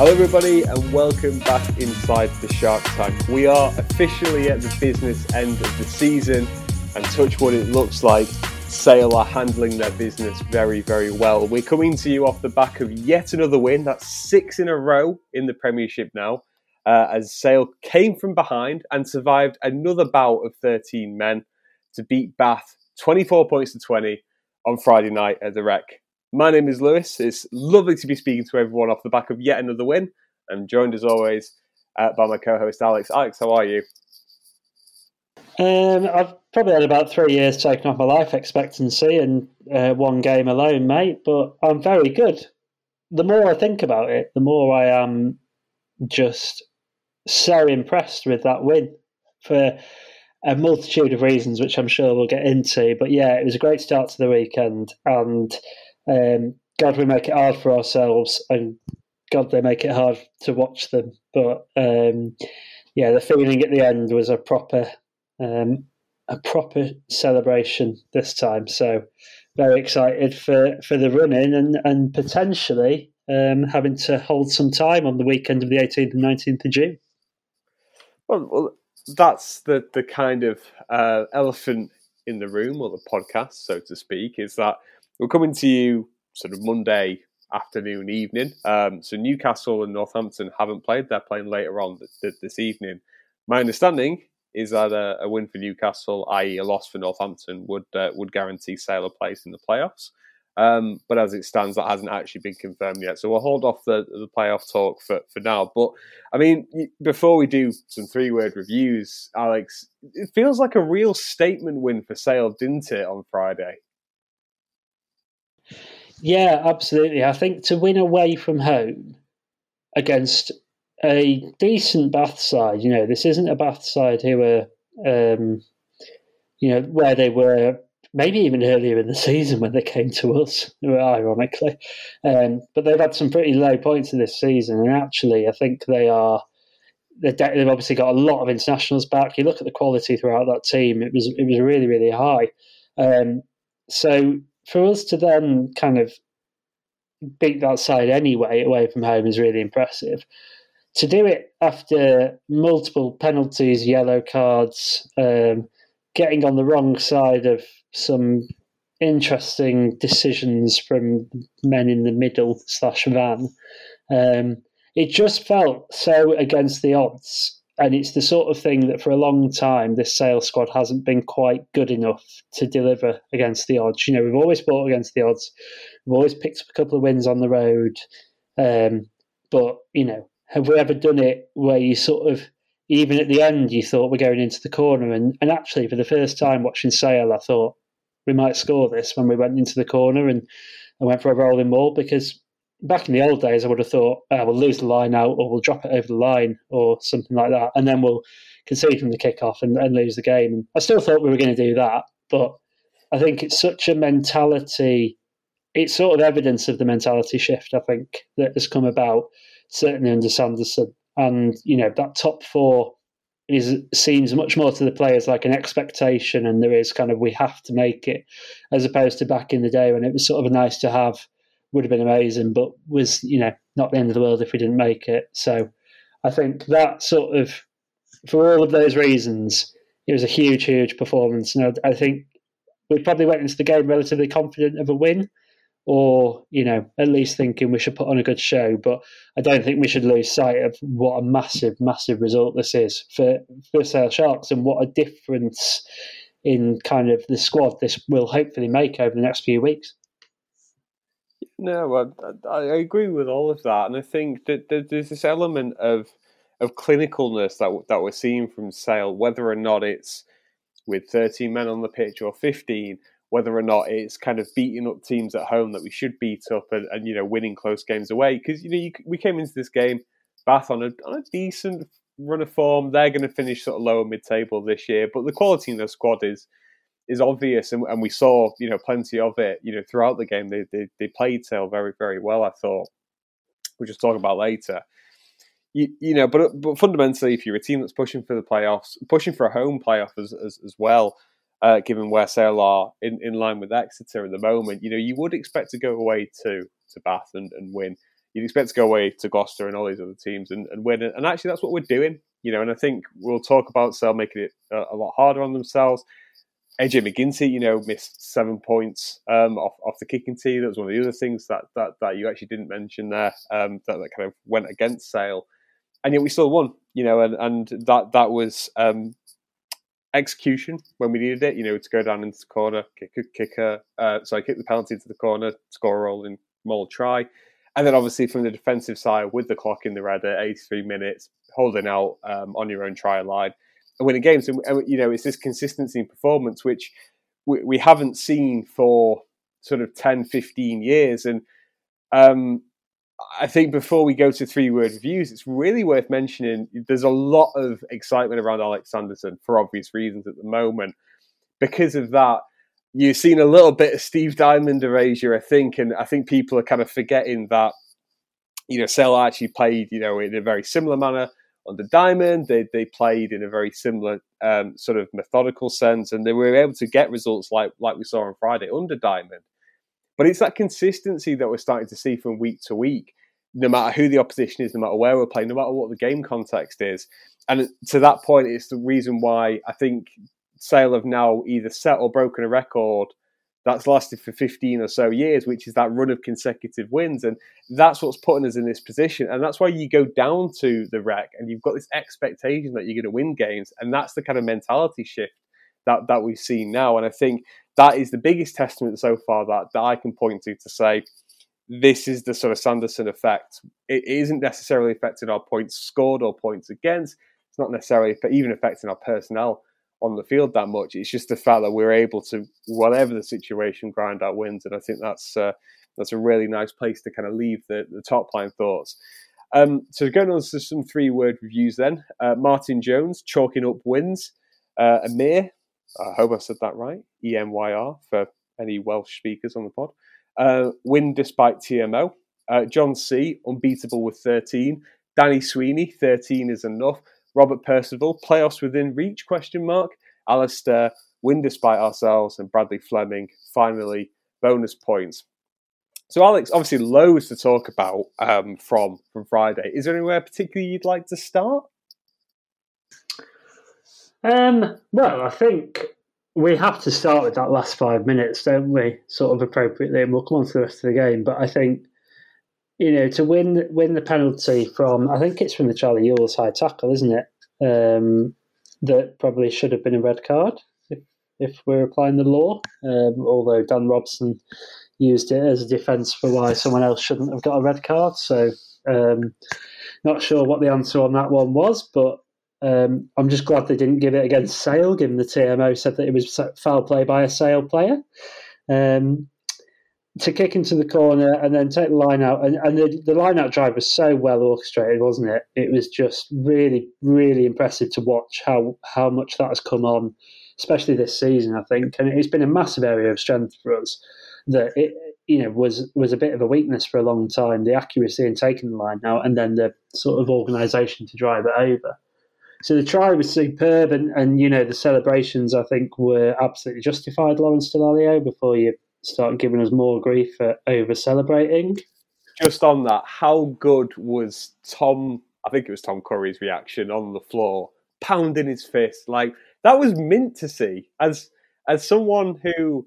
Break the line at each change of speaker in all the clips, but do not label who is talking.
Hello everybody and welcome back inside the Shark Tank. We are officially at the business end of the season and touch wood, it looks like Sale are handling their business very, very well. We're coming to you off the back of yet another win. That's 6 in a row in the Premiership now, as Sale came from behind and survived another bout of 13 men to beat Bath 24 points to 20 on Friday night at the Rec. My name is Lewis. It's lovely to be speaking to everyone off the back of yet another win. I'm joined as always by my co-host Alex. Alex, how are you?
I've probably had about 3 years taken off my life expectancy and one game alone, mate, but I'm very good. The more I think about it, the more I am just so impressed with that win for a multitude of reasons, which I'm sure we'll get into. But yeah, it was a great start to the weekend, and God, we make it hard for ourselves, and God, they make it hard to watch them. But yeah, the feeling at the end was a proper celebration this time. So very excited for the run-in and potentially having to hold some time on the weekend of the 18th and 19th of June.
Well, that's the kind of elephant in the room, or the podcast, so to speak, is that we're coming to you sort of Monday afternoon, evening. So Newcastle and Northampton haven't played. They're playing later on this evening. My understanding is that a win for Newcastle, i.e. a loss for Northampton, would guarantee Sale a place in the playoffs. But as it stands, that hasn't actually been confirmed yet. So we'll hold off the playoff talk for now. But, I mean, before we do some three-word reviews, Alex, it feels like a real statement win for Sale, didn't it, on Friday?
Yeah, absolutely. I think to win away from home against a decent Bath side, this isn't a Bath side who are, where they were maybe even earlier in the season when they came to us, ironically. But they've had some pretty low points in this season, and actually I think they've obviously got a lot of internationals back. You look at the quality throughout that team, it was really, really high. So for us to then kind of beat that side anyway away from home is really impressive. To do it after multiple penalties, yellow cards, getting on the wrong side of some interesting decisions from men in the middle / van, it just felt so against the odds. And it's the sort of thing that for a long time, this Sale squad hasn't been quite good enough to deliver against the odds. We've always fought against the odds. We've always picked up a couple of wins on the road. But, have we ever done it where you sort of, even at the end, you thought we're going into the corner? And actually, for the first time watching Sale, I thought we might score this when we went into the corner and went for a rolling ball, because back in the old days, I would have thought, we'll lose the line out, or we'll drop it over the line or something like that, and then we'll concede from the kickoff and lose the game. And I still thought we were going to do that, but I think it's such a mentality, it's sort of evidence of the mentality shift, I think, that has come about, certainly under Sanderson. And, that top four seems much more to the players like an expectation, and there is kind of, we have to make it, as opposed to back in the day when it was sort of a nice to have, would have been amazing, but was, not the end of the world if we didn't make it. So I think that sort of, for all of those reasons, it was a huge, huge performance. And I think we probably went into the game relatively confident of a win, or, at least thinking we should put on a good show. But I don't think we should lose sight of what a massive, massive result this is for Sale Sharks, and what a difference in kind of the squad this will hopefully make over the next few weeks.
No, I agree with all of that, and I think that there's this element of clinicalness that we're seeing from Sale, whether or not it's with 13 men on the pitch or 15, whether or not it's kind of beating up teams at home that we should beat up, and winning close games away. Because we came into this game, Bath on a decent run of form. They're going to finish sort of lower mid-table this year, but the quality in the squad is obvious, and we saw plenty of it throughout the game. They played Sale very, very well, I thought. We'll just talk about later. But fundamentally, if you're a team that's pushing for the playoffs, pushing for a home playoff as well, given where Sale are in line with Exeter at the moment, you would expect to go away to Bath and win. you'd expect to go away to Gloucester and all these other teams and win. And actually, that's what we're doing. And I think we'll talk about Sale making it a lot harder on themselves. AJ McGinty, missed 7 points off the kicking tee. That was one of the other things that you actually didn't mention there, that kind of went against Sale. And yet we still won, and that was execution when we needed it, to go down into the corner, kick the penalty into the corner, score a rolling maul try. And then obviously from the defensive side, with the clock in the red at 83 minutes, holding out on your own try line and winning games. And it's this consistency in performance, which we haven't seen for sort of 10, 15 years. And I think before we go to 3-word reviews, it's really worth mentioning there's a lot of excitement around Alex Sanderson for obvious reasons at the moment. Because of that, you've seen a little bit of Steve Diamond erasure, I think, and I think people are kind of forgetting that, Sale actually played, in a very similar manner under Diamond. They played in a very similar sort of methodical sense, and they were able to get results like we saw on Friday under Diamond. But it's that consistency that we're starting to see from week to week, no matter who the opposition is, no matter where we're playing, no matter what the game context is. And to that point, it's the reason why I think Sale have now either set or broken a record that's lasted for 15 or so years, which is that run of consecutive wins. And that's what's putting us in this position. And that's why you go down to the Rec and you've got this expectation that you're going to win games. And that's the kind of mentality shift that we've seen now. And I think that is the biggest testament so far that I can point to say this is the sort of Sanderson effect. It isn't necessarily affecting our points scored or points against. It's not necessarily even affecting our personnel on the field that much. It's just the fact that we're able to, whatever the situation, grind out wins. And I think that's a really nice place to kind of leave the top line thoughts. So going on to some 3-word reviews then. Martin Jones, chalking up wins. Emyr, I hope I said that right, EMYR for any Welsh speakers on the pod. Win despite TMO. John C, unbeatable with 13. Danny Sweeney, 13 is enough. Robert Percival, playoffs within reach, ? Alistair, win despite ourselves. And Bradley Fleming, finally, bonus points. So Alex, obviously loads to talk about from Friday. Is there anywhere particularly you'd like to start?
Well, I think we have to start with that last 5 minutes, don't we? Sort of appropriately, and we'll come on to the rest of the game. But I think, to win the penalty from, I think it's from the Charlie Ewell's high tackle, isn't it? That probably should have been a red card if we're applying the law. Although Dan Robson used it as a defence for why someone else shouldn't have got a red card. So not sure what the answer on that one was, but I'm just glad they didn't give it against Sale, given the TMO said that it was foul play by a Sale player. To kick into the corner and then take the line out. And the line out drive was so well orchestrated, wasn't it? It was just really, really impressive to watch how much that has come on, especially this season, I think. And it's been a massive area of strength for us that it was a bit of a weakness for a long time, the accuracy in taking the line out and then the sort of organisation to drive it over. So the try was superb and the celebrations, I think, were absolutely justified, Lawrence Dallaglio, before you start giving us more grief for over-celebrating.
Just on that, how good was Tom Curry's reaction on the floor, pounding his fist? Like, that was mint to see. As someone who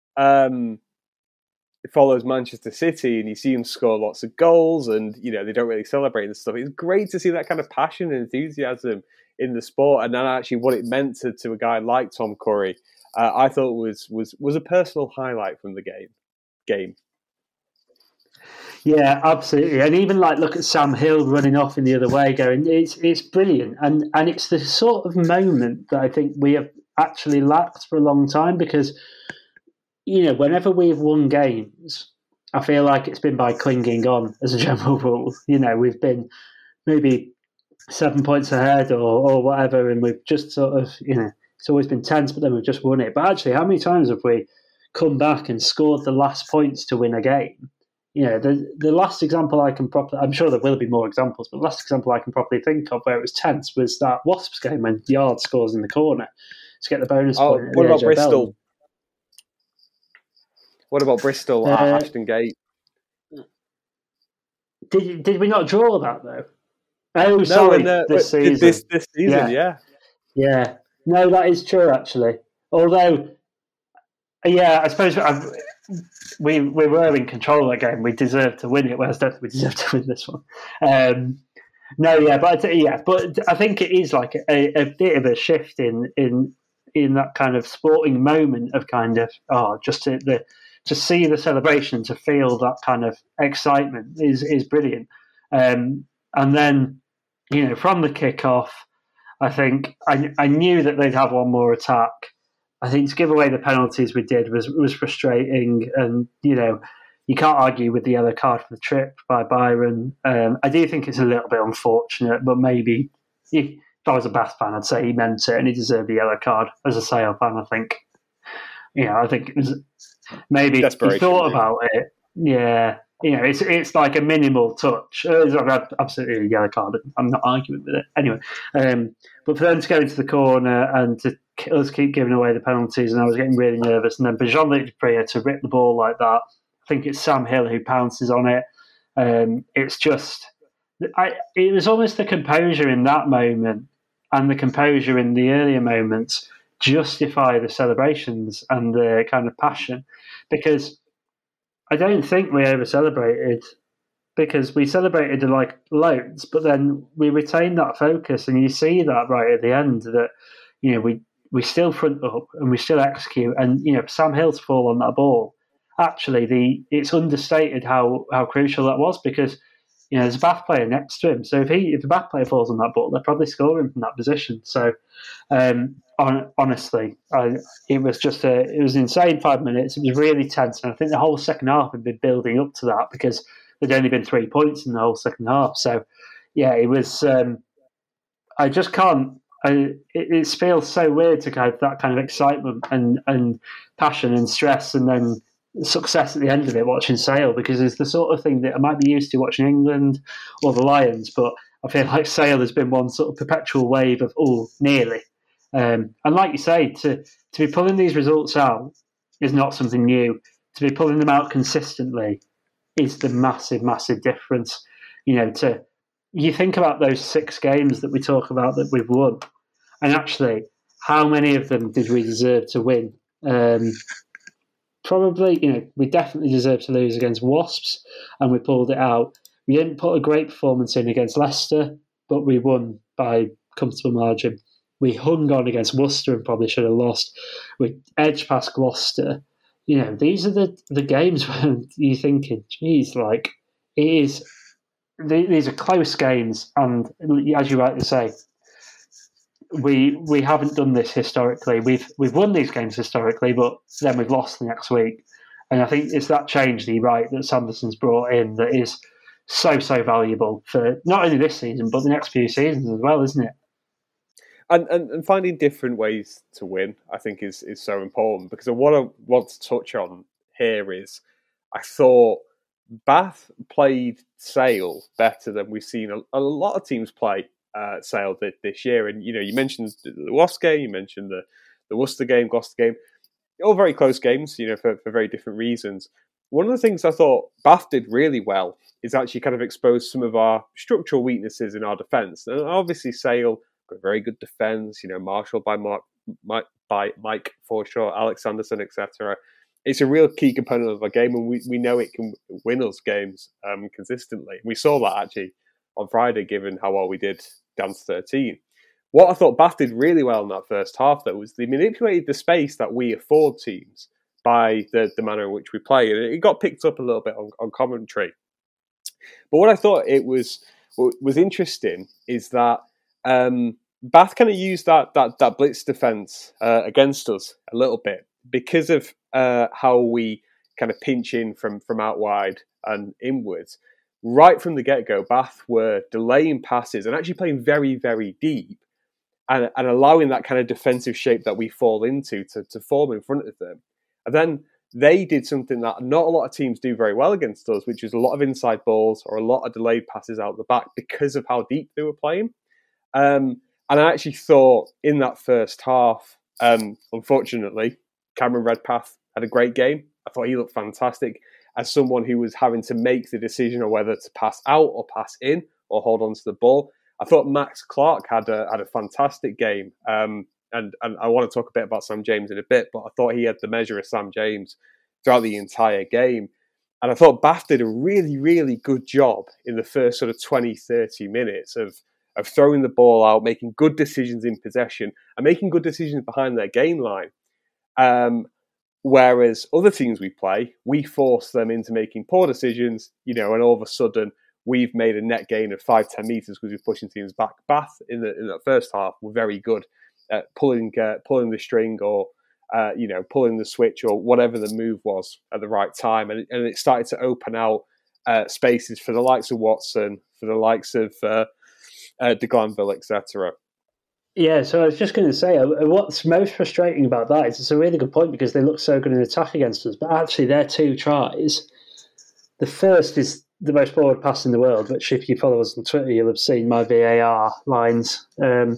follows Manchester City and you see them score lots of goals and, they don't really celebrate and stuff, it's great to see that kind of passion and enthusiasm in the sport, and then actually what it meant to a guy like Tom Curry. I thought was a personal highlight from the game.
Yeah, absolutely. And even look at Sam Hill running off in the other way, going, it's brilliant. And it's the sort of moment that I think we have actually lacked for a long time because, whenever we've won games, I feel like it's been by clinging on as a general rule. We've been maybe 7 points ahead or whatever, and we've just sort of, it's always been tense, but then we've just won it. But actually, how many times have we come back and scored the last points to win a game? The last example I can I'm sure there will be more examples, but the last example I can properly think of where it was tense was that Wasps game when Yard scores in the corner to get the bonus point.
What about Bristol? What about Bristol at Ashton Gate?
Did we not draw that though? Oh,
No,
sorry, this season.
This season,
Yeah. No, that is true actually. Although, yeah, I suppose we were in control of that game. We deserved to win it, whereas I don't think we deserve to win this one. No, yeah, but I think it is like a bit of a shift in that kind of sporting moment of kind of just to see the celebration, to feel that kind of excitement is brilliant. And then from the kickoff, I think I knew that they'd have one more attack. I think to give away the penalties we did was frustrating, and you can't argue with the yellow card for the trip by Byron. I do think it's a little bit unfortunate, but maybe if I was a Bath fan, I'd say he meant it and he deserved the yellow card. As a Sale fan, I think it was maybe he thought about it. Yeah, it's like a minimal touch. It's absolutely a yellow card. I'm not arguing with it anyway. But for them to go into the corner and to us keep giving away the penalties, and I was getting really nervous. And then for Jean-Luc Depree to rip the ball like that, I think it's Sam Hill who pounces on it. It's just, it was almost the composure in that moment and the composure in the earlier moments justify the celebrations and the kind of passion, because I don't think we over celebrated, because we celebrated like loads, but then we retained that focus, and you see that right at the end that we still front up and we still execute, and Sam Hill's fall on that ball. Actually, it's understated how crucial that was, because there's a Bath player next to him. So if the Bath player falls on that ball, they're probably scoring from that position. So honestly, it was insane 5 minutes. It was really tense, and I think the whole second half had been building up to that, because there'd only been 3 points in the whole second half. So yeah, it was. I just can't. It feels so weird to have that kind of excitement and passion and stress, and then success at the end of it watching Sale, because it's the sort of thing that I might be used to watching England or the Lions, but I feel like Sale has been one sort of perpetual wave of nearly. And like you say, to be pulling these results out is not something new. To be pulling them out consistently is the massive, massive difference. You think about those 6 games that we talk about that we've won, and actually, how many of them did we deserve to win? Probably, we definitely deserved to lose against Wasps, and we pulled it out. We didn't put a great performance in against Leicester, but we won by comfortable margin. We hung on against Worcester and probably should have lost. We edged past Gloucester. These are the games where you're thinking, geez, like, it is. These are close games, and as you rightly say, we haven't done this historically. We've won these games historically, but then we've lost the next week. And I think it's that change, that Sanderson's brought in, that is so valuable for not only this season but the next few seasons as well, isn't it?
And finding different ways to win, I think, is so important, because what I want to touch on here is, I thought Bath played Sale better than we've seen a lot of teams play Sale this year. And you mentioned the Wasp game, you mentioned the Worcester game, Gloucester game, all very close games, for very different reasons. One of the things I thought Bath did really well is actually kind of expose some of our structural weaknesses in our defence. And obviously Sale got a very good defence, marshalled by Mike Forshaw, Alex Sanderson, etc. It's a real key component of our game, and we know it can win us games consistently. We saw that actually on Friday, given how well we did down to 13. What I thought Bath did really well in that first half, though, was they manipulated the space that we afford teams by the manner in which we play. And it got picked up a little bit on commentary. But what I thought was interesting is that Bath kind of used that blitz defence against us a little bit, because of how we kind of pinch in from out wide and inwards. Right from the get-go, Bath were delaying passes and actually playing very, very deep, and allowing that kind of defensive shape that we fall into to form in front of them. And then they did something that not a lot of teams do very well against us, which is a lot of inside balls or a lot of delayed passes out the back, because of how deep they were playing. And I actually thought in that first half, unfortunately, Cameron Redpath had a great game. I thought he looked fantastic. as someone who was having to make the decision on whether to pass out or pass in or hold on to the ball. I thought Max Clark had a fantastic game. And I want to talk a bit about Sam James in a bit, but I thought he had the measure of Sam James throughout the entire game. And I thought Bath did a really, really good job in the first sort of 20, 30 minutes of throwing the ball out, making good decisions in possession, and making good decisions behind their game line. Whereas other teams we play, we force them into making poor decisions, and all of a sudden we've made a net gain of 5-10 metres because we're pushing teams back. Bath in that first half were very good at pulling the string or pulling the switch or whatever the move was at the right time, and it started to open out spaces for the likes of Watson, for the likes of de Glanville, etc.
Yeah, so I was just going to say, what's most frustrating about that is it's a really good point because they look so good in attack against us, but actually their two tries, the first is the most forward pass in the world, which if you follow us on Twitter, you'll have seen my VAR lines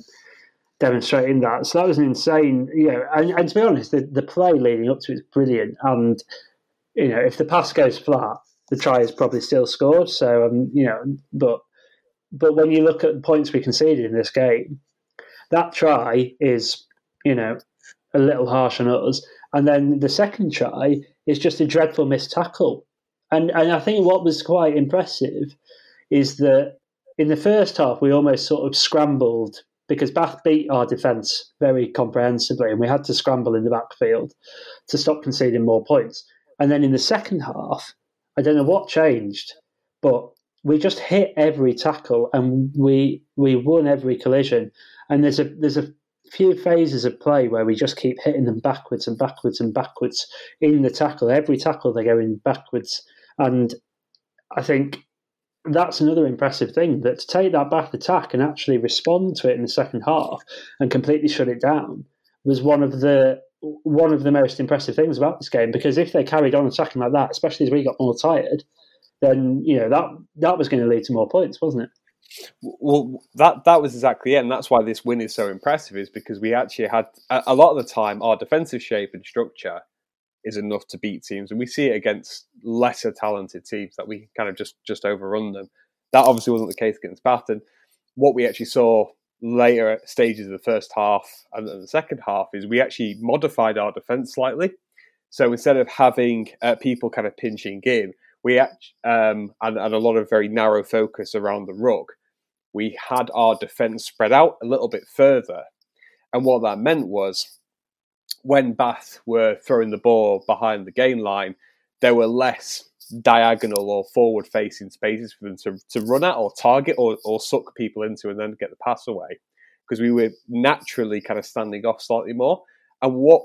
demonstrating that. So that was an insane, and to be honest, the play leading up to it is brilliant. And, if the pass goes flat, the try is probably still scored. So, but when you look at the points we conceded in this game, that try is, a little harsh on us. And then the second try is just a dreadful missed tackle. And I think what was quite impressive is that in the first half, we almost sort of scrambled because Bath beat our defence very comprehensively and we had to scramble in the backfield to stop conceding more points. And then in the second half, I don't know what changed, but we just hit every tackle and we won every collision. And there's a few phases of play where we just keep hitting them backwards and backwards and backwards in the tackle. Every tackle they're going backwards. And I think that's another impressive thing, that to take that Bath attack and actually respond to it in the second half and completely shut it down was one of the most impressive things about this game. Because if they carried on attacking like that, especially as we got more tired, then that was going to lead to more points, wasn't it?
Well, that was exactly it, and that's why this win is so impressive, is because we actually had a lot of the time our defensive shape and structure is enough to beat teams, and we see it against lesser talented teams that we kind of just overrun them. That obviously wasn't the case against Bath, and what we actually saw later stages of the first half and the second half is we actually modified our defence slightly. So instead of having people kind of pinching in, we and a lot of very narrow focus around the ruck, we had our defence spread out a little bit further. And what that meant was when Bath were throwing the ball behind the gain line, there were less diagonal or forward-facing spaces for them to run at or target or suck people into and then get the pass away, because we were naturally kind of standing off slightly more. And what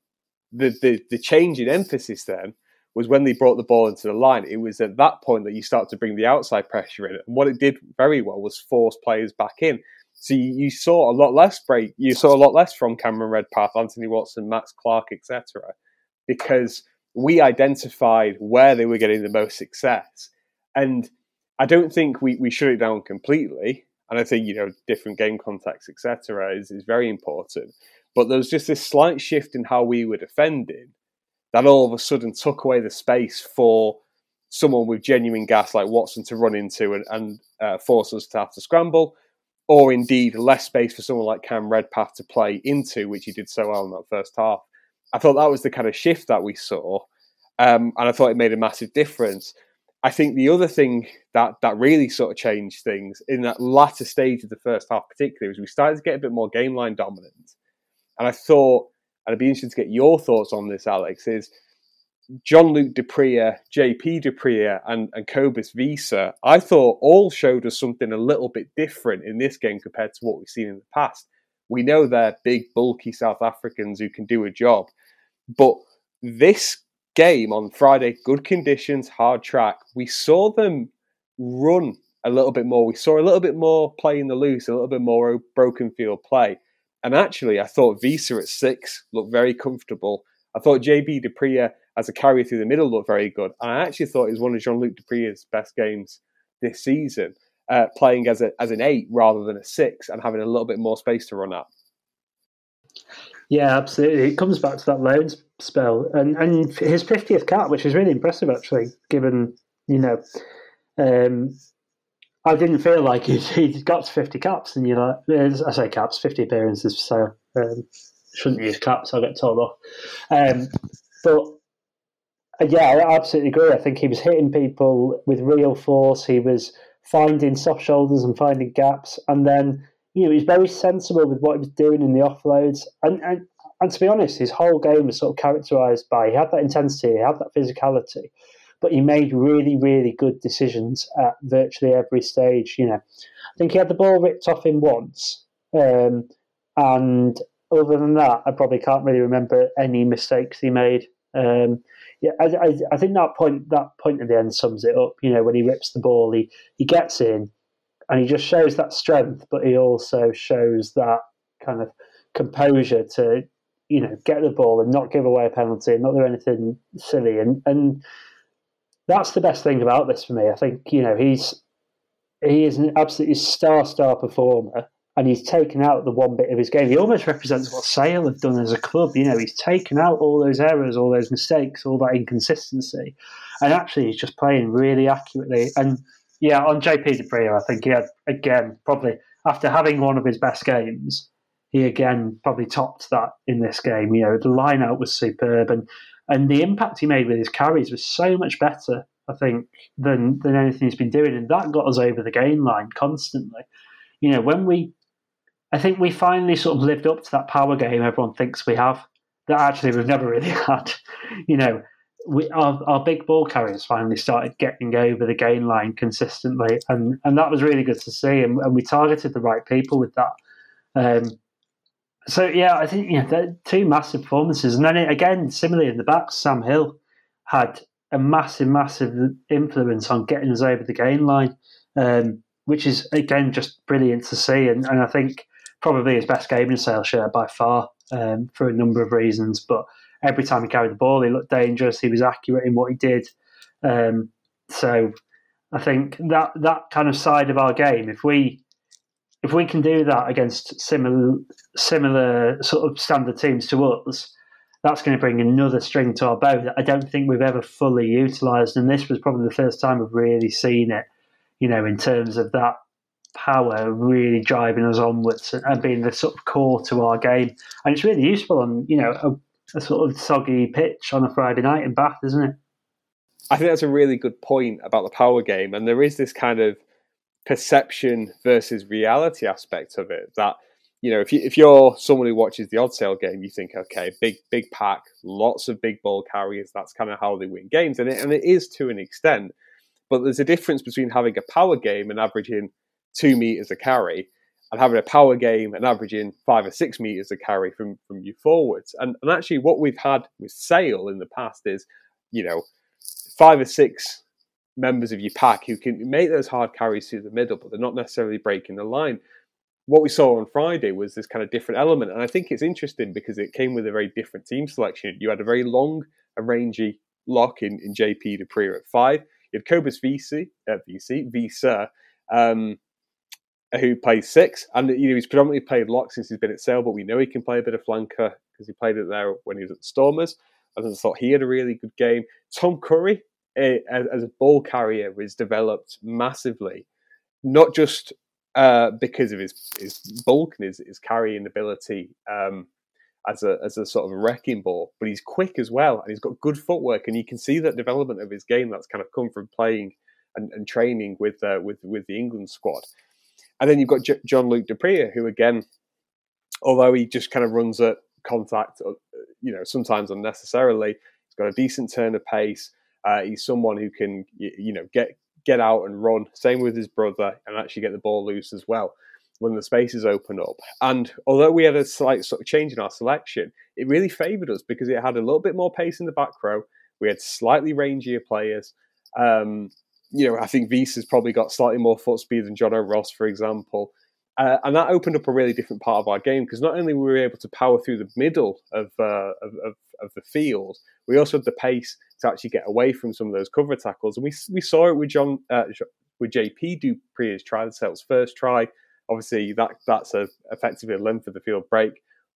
the change in emphasis then was when they brought the ball into the line. It was at that point that you start to bring the outside pressure in. And what it did very well was force players back in. So you saw a lot less break. You saw a lot less from Cameron Redpath, Anthony Watson, Max Clark, etc., because we identified where they were getting the most success. And I don't think we shut it down completely. And I think, different game context, etc., is very important. But there was just this slight shift in how we were defending that all of a sudden took away the space for someone with genuine gas like Watson to run into and force us to have to scramble, or indeed less space for someone like Cam Redpath to play into, which he did so well in that first half. I thought that was the kind of shift that we saw, and I thought it made a massive difference. I think the other thing that really sort of changed things in that latter stage of the first half particularly was we started to get a bit more game line dominant. And I thought, and I'd be interested to get your thoughts on this, Alex, is Jean-Luc Dupria, JP Dupria, and Cobus Wiese, I thought all showed us something a little bit different in this game compared to what we've seen in the past. We know they're big, bulky South Africans who can do a job. But this game on Friday, good conditions, hard track, we saw them run a little bit more. We saw a little bit more play in the loose, a little bit more broken field play. And actually, I thought Wiese at 6 looked very comfortable. I thought JB Dupria as a carrier through the middle looked very good. And I actually thought it was one of Jean-Luc Dupria's best games this season, playing as an 8 rather than a 6 and having a little bit more space to run at.
Yeah, absolutely. It comes back to that loan spell and his 50th cap, which is really impressive, actually, given, you know, um, I didn't feel like he'd got to 50 caps, and I say caps, 50 appearances, so shouldn't use caps, I'll get told off. But yeah, I absolutely agree. I think he was hitting people with real force. He was finding soft shoulders and finding gaps, and then he was very sensible with what he was doing in the offloads. And to be honest, his whole game was sort of characterised by he had that intensity, he had that physicality, but he made really, really good decisions at virtually every stage. I think he had the ball ripped off him once, and other than that, I probably can't really remember any mistakes he made. Yeah, I think that point at the end sums it up. When he rips the ball, he gets in, and he just shows that strength, but he also shows that kind of composure to get the ball and not give away a penalty and not do anything silly. And that's the best thing about this for me. I think he is an absolutely star performer, and he's taken out the one bit of his game. He almost represents what Sale have done as a club. He's taken out all those errors, all those mistakes, all that inconsistency, and actually he's just playing really accurately. And yeah, on JP du Preez, I think he had, again, probably after having one of his best games, he again probably topped that in this game. The line out was superb, and the impact he made with his carries was so much better, I think, than anything he's been doing, and that got us over the gain line constantly. I think we finally sort of lived up to that power game everyone thinks we have, that actually we've never really had. Our big ball carriers finally started getting over the gain line consistently, and that was really good to see, and we targeted the right people with that. So yeah, I think they're two massive performances, and then again, similarly in the back, Sam Hill had a massive influence on getting us over the gain line, which is again just brilliant to see, and I think probably his best game in Sale shirt by far, for a number of reasons. But every time he carried the ball, he looked dangerous. He was accurate in what he did. So I think that kind of side of our game, if we can do that against similar sort of standard teams to us, that's going to bring another string to our bow that I don't think we've ever fully utilised. And this was probably the first time we've really seen it, in terms of that power really driving us onwards and being the sort of core to our game. And it's really useful on, a sort of soggy pitch on a Friday night in Bath, isn't it?
I think that's a really good point about the power game. And there is this kind of perception versus reality aspect of it that, if you're someone who watches the Odd Sale game, you think, okay, big pack, lots of big ball carriers, that's kind of how they win games. And it is to an extent. But there's a difference between having a power game and averaging 2 meters a carry, and having a power game and averaging 5 or 6 meters a carry from you forwards. And actually, what we've had with Sale in the past is, 5 or 6 members of your pack who can make those hard carries through the middle, but they're not necessarily breaking the line. What we saw on Friday was this kind of different element, and I think it's interesting because it came with a very different team selection. You had a very long and rangy lock in JP du Preez at 5. You had Cobus Wiese, who plays 6, and he's predominantly played lock since he's been at Sale, but we know he can play a bit of flanker because he played it there when he was at the Stormers. And I thought he had a really good game. Tom Curry, as a ball carrier, was developed massively, not just because of his bulk and his carrying ability as a sort of a wrecking ball, but he's quick as well, and he's got good footwork, and you can see that development of his game that's kind of come from playing and training with the England squad. And then you've got Jean-Luc du Preez, who again, although he just kind of runs at contact, sometimes unnecessarily, he's got a decent turn of pace. He's someone who can, get out and run. Same with his brother, and actually get the ball loose as well when the spaces open up. And although we had a slight sort of change in our selection, it really favoured us because it had a little bit more pace in the back row. We had slightly rangier players. I think Wiese has probably got slightly more foot speed than John O'Ross, for example. And that opened up a really different part of our game because not only were we able to power through the middle of the field, we also had the pace to actually get away from some of those cover tackles. And we saw it with JP du Preez try, Sale's first try. Obviously, that's effectively a length of the field break,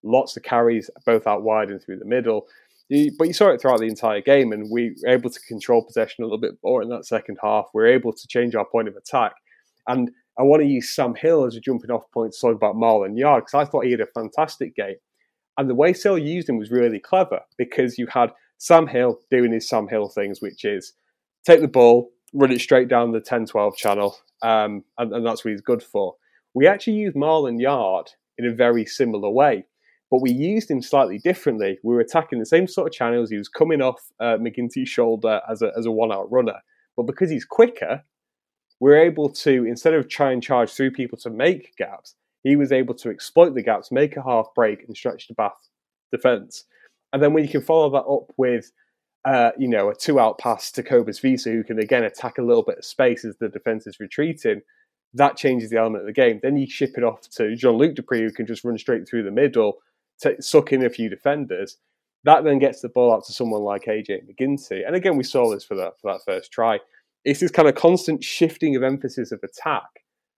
lots of carries, both out wide and through the middle. But you saw it throughout the entire game, and we were able to control possession a little bit more in that second half. We were able to change our point of attack. And I want to use Sam Hill as a jumping off point to talk about Marlon Yard, because I thought he had a fantastic game. And the way Sale used him was really clever, because you had Sam Hill doing his Sam Hill things, which is take the ball, run it straight down the 10-12 channel, and that's what he's good for. We actually used Marlon Yard in a very similar way, but we used him slightly differently. We were attacking the same sort of channels. He was coming off McGinty's shoulder as a one-out runner, but because he's quicker, we're able to, instead of try and charge through people to make gaps, he was able to exploit the gaps, make a half break, and stretch the Bath defence. And then when you can follow that up with, a 2-out pass to Cobus Wiese, who can again attack a little bit of space as the defence is retreating, that changes the element of the game. Then you ship it off to Jean-Luc Dupree, who can just run straight through the middle, suck in a few defenders. That then gets the ball out to someone like AJ McGinty. And again, we saw this for that first try. It's this kind of constant shifting of emphasis of attack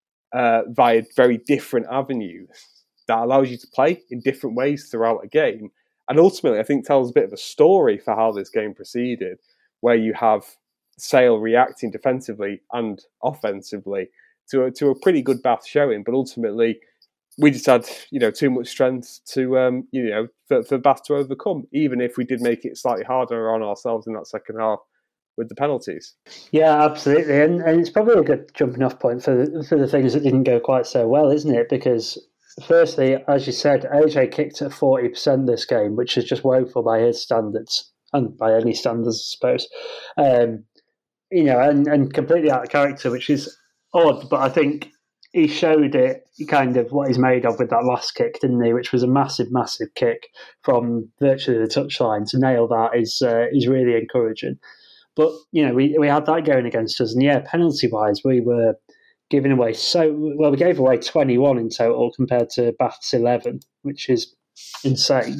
via very different avenues that allows you to play in different ways throughout a game. And ultimately, I think tells a bit of a story for how this game proceeded, where you have Sale reacting defensively and offensively to a pretty good Bath showing. But ultimately, we just had too much strength to for Bath to overcome, even if we did make it slightly harder on ourselves in that second half with the penalties.
Yeah, absolutely, and it's probably a good jumping off point for the things that didn't go quite so well, isn't it? Because firstly, as you said, AJ kicked at 40% this game, which is just woeful by his standards and by any standards, I suppose. And completely out of character, which is odd, but I think he showed it kind of what he's made of with that last kick, didn't he? Which was a massive, massive kick from virtually the touchline. To nail that is really encouraging. But we had that going against us, and penalty wise, we were giving away we gave away 21 in total compared to Bath's 11, which is insane.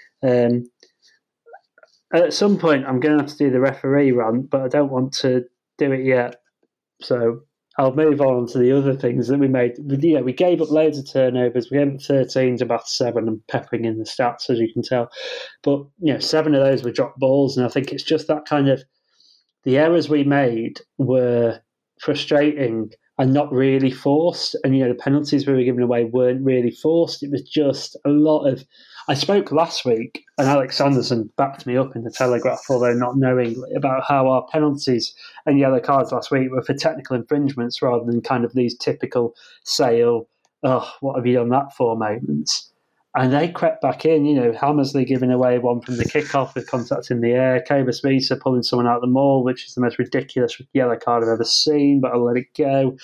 At some point, I'm going to have to do the referee rant, but I don't want to do it yet. So I'll move on to the other things that we made. We gave up loads of turnovers. We gave up 13 to Bath 7 and peppering in the stats, as you can tell. But 7 of those were dropped balls, and I think it's just that kind of the errors we made were frustrating and not really forced. And, the penalties we were giving away weren't really forced. It was just a lot of... I spoke last week, and Alex Sanderson backed me up in the Telegraph, although not knowingly, about how our penalties and yellow cards last week were for technical infringements rather than kind of these typical Sale, what have you done that for moments. And they crept back in, Hammersley giving away one from the kickoff with contact in the air, Cobus Wiese pulling someone out of the maul, which is the most ridiculous yellow card I've ever seen, but I'll let it go.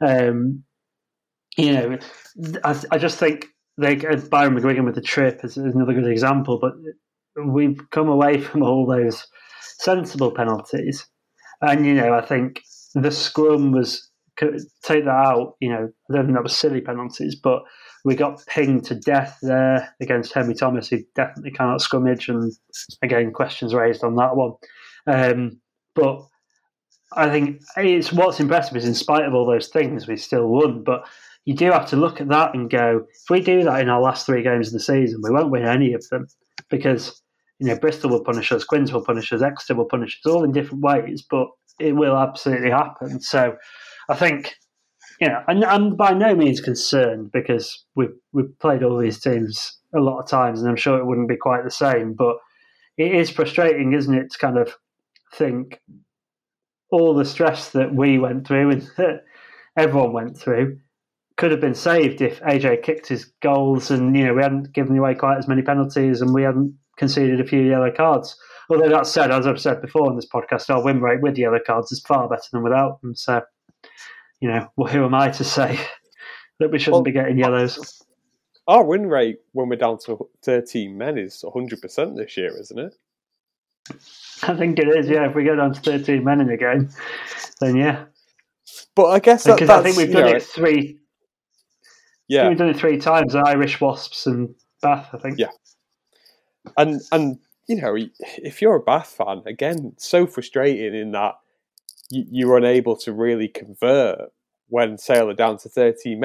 I just think Byron McGuigan with the trip is another good example, but we've come away from all those sensible penalties. And, I think the scrum was, take that out, I don't think that was silly penalties, but we got pinged to death there against Henry Thomas, who definitely cannot scrummage, and again, questions raised on that one. But I think what's impressive is in spite of all those things, we still won. But you do have to look at that and go, if we do that in our last 3 games of the season, we won't win any of them, because Bristol will punish us, Quins will punish us, Exeter will punish us, all in different ways, but it will absolutely happen. So I think... I'm by no means concerned, because we've played all these teams a lot of times, and I'm sure it wouldn't be quite the same. But it is frustrating, isn't it, to kind of think all the stress that we went through and that everyone went through could have been saved if AJ kicked his goals and we hadn't given away quite as many penalties and we hadn't conceded a few yellow cards. Although that said, as I've said before on this podcast, our win rate with yellow cards is far better than without them. So. Who am I to say that we shouldn't be getting yellows?
Our win rate when we're down to 13 men is 100% this year, isn't it?
I think it is, yeah. If we go down to 13 men in a game, then yeah.
But I guess
because I think we've done it 3.
Yeah,
we've done it 3 times: Irish, Wasps, and Bath. I think.
Yeah, and if you're a Bath fan, again, so frustrating in that. You're unable to really convert when Sale are down to 13 men.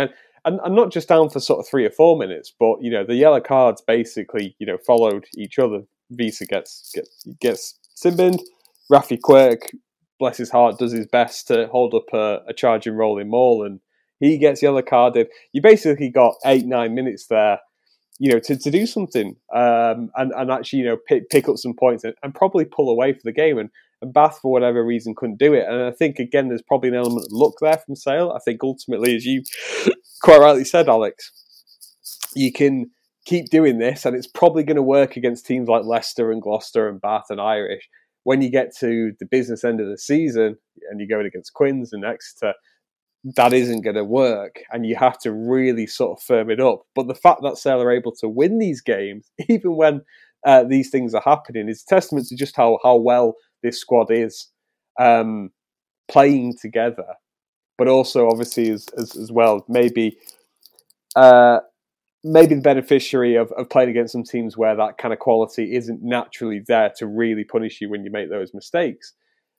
and not just down for sort of 3 or 4 minutes, but the yellow cards basically followed each other. Wiese gets sin-binned. Rafi Quirk, bless his heart, does his best to hold up a charging rolling maul, and he gets yellow carded. You basically got 8-9 minutes there, to do something, and actually, pick up some points and probably pull away for the game. And Bath, for whatever reason, couldn't do it. And I think, again, there's probably an element of luck there from Sale. I think ultimately, as you quite rightly said, Alex, you can keep doing this, and it's probably going to work against teams like Leicester and Gloucester and Bath and Irish. When you get to the business end of the season and you're going against Quins and Exeter, that isn't going to work, and you have to really sort of firm it up. But the fact that Sale are able to win these games, even when these things are happening, is a testament to just how well this squad is playing together. But also, obviously, as well, maybe the beneficiary of playing against some teams where that kind of quality isn't naturally there to really punish you when you make those mistakes.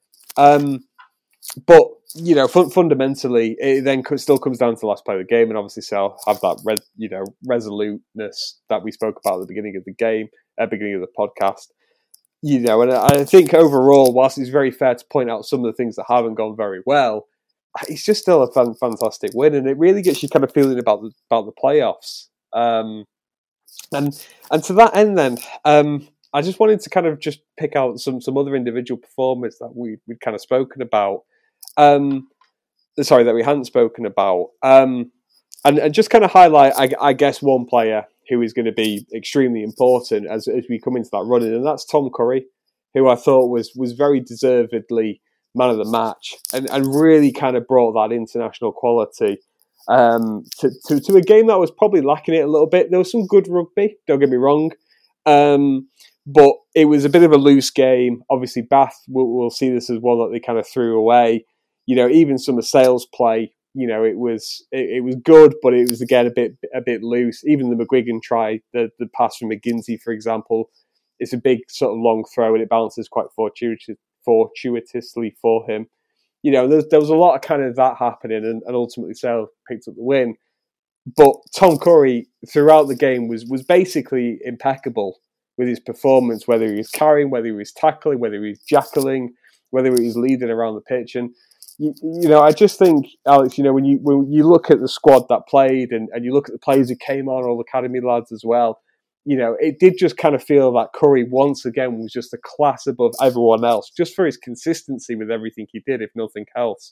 But fundamentally, it then still comes down to the last play of the game, and obviously, Sale have that resoluteness that we spoke about at the beginning of the game, beginning of the podcast. And I think overall, whilst it's very fair to point out some of the things that haven't gone very well, it's just still a fantastic win, and it really gets you kind of feeling about the playoffs. And to that end, then, I just wanted to kind of just pick out some other individual performers that we'd kind of spoken about. That we hadn't spoken about, and just kind of highlight, I guess, one player who is going to be extremely important as we come into that running, and that's Tom Curry, who I thought was very deservedly man of the match, and really kind of brought that international quality to a game that was probably lacking it a little bit. There was some good rugby, don't get me wrong, but it was a bit of a loose game. Obviously, Bath will see this as one that they kind of threw away. Even some of Sale's play, it was good, but it was again a bit loose. Even the McGuigan try, the pass from McGinsey, for example, it's a big sort of long throw and it bounces quite fortuitously for him. There was a lot of kind of that happening, and ultimately Sale picked up the win. But Tom Curry throughout the game was basically impeccable with his performance, whether he was carrying, whether he was tackling, whether he was jackling, whether he was leading around the pitch. And I just think, Alex, when you look at the squad that played and you look at the players who came on, all the academy lads as well, it did just kind of feel that Curry once again was just a class above everyone else, just for his consistency with everything he did, if nothing else.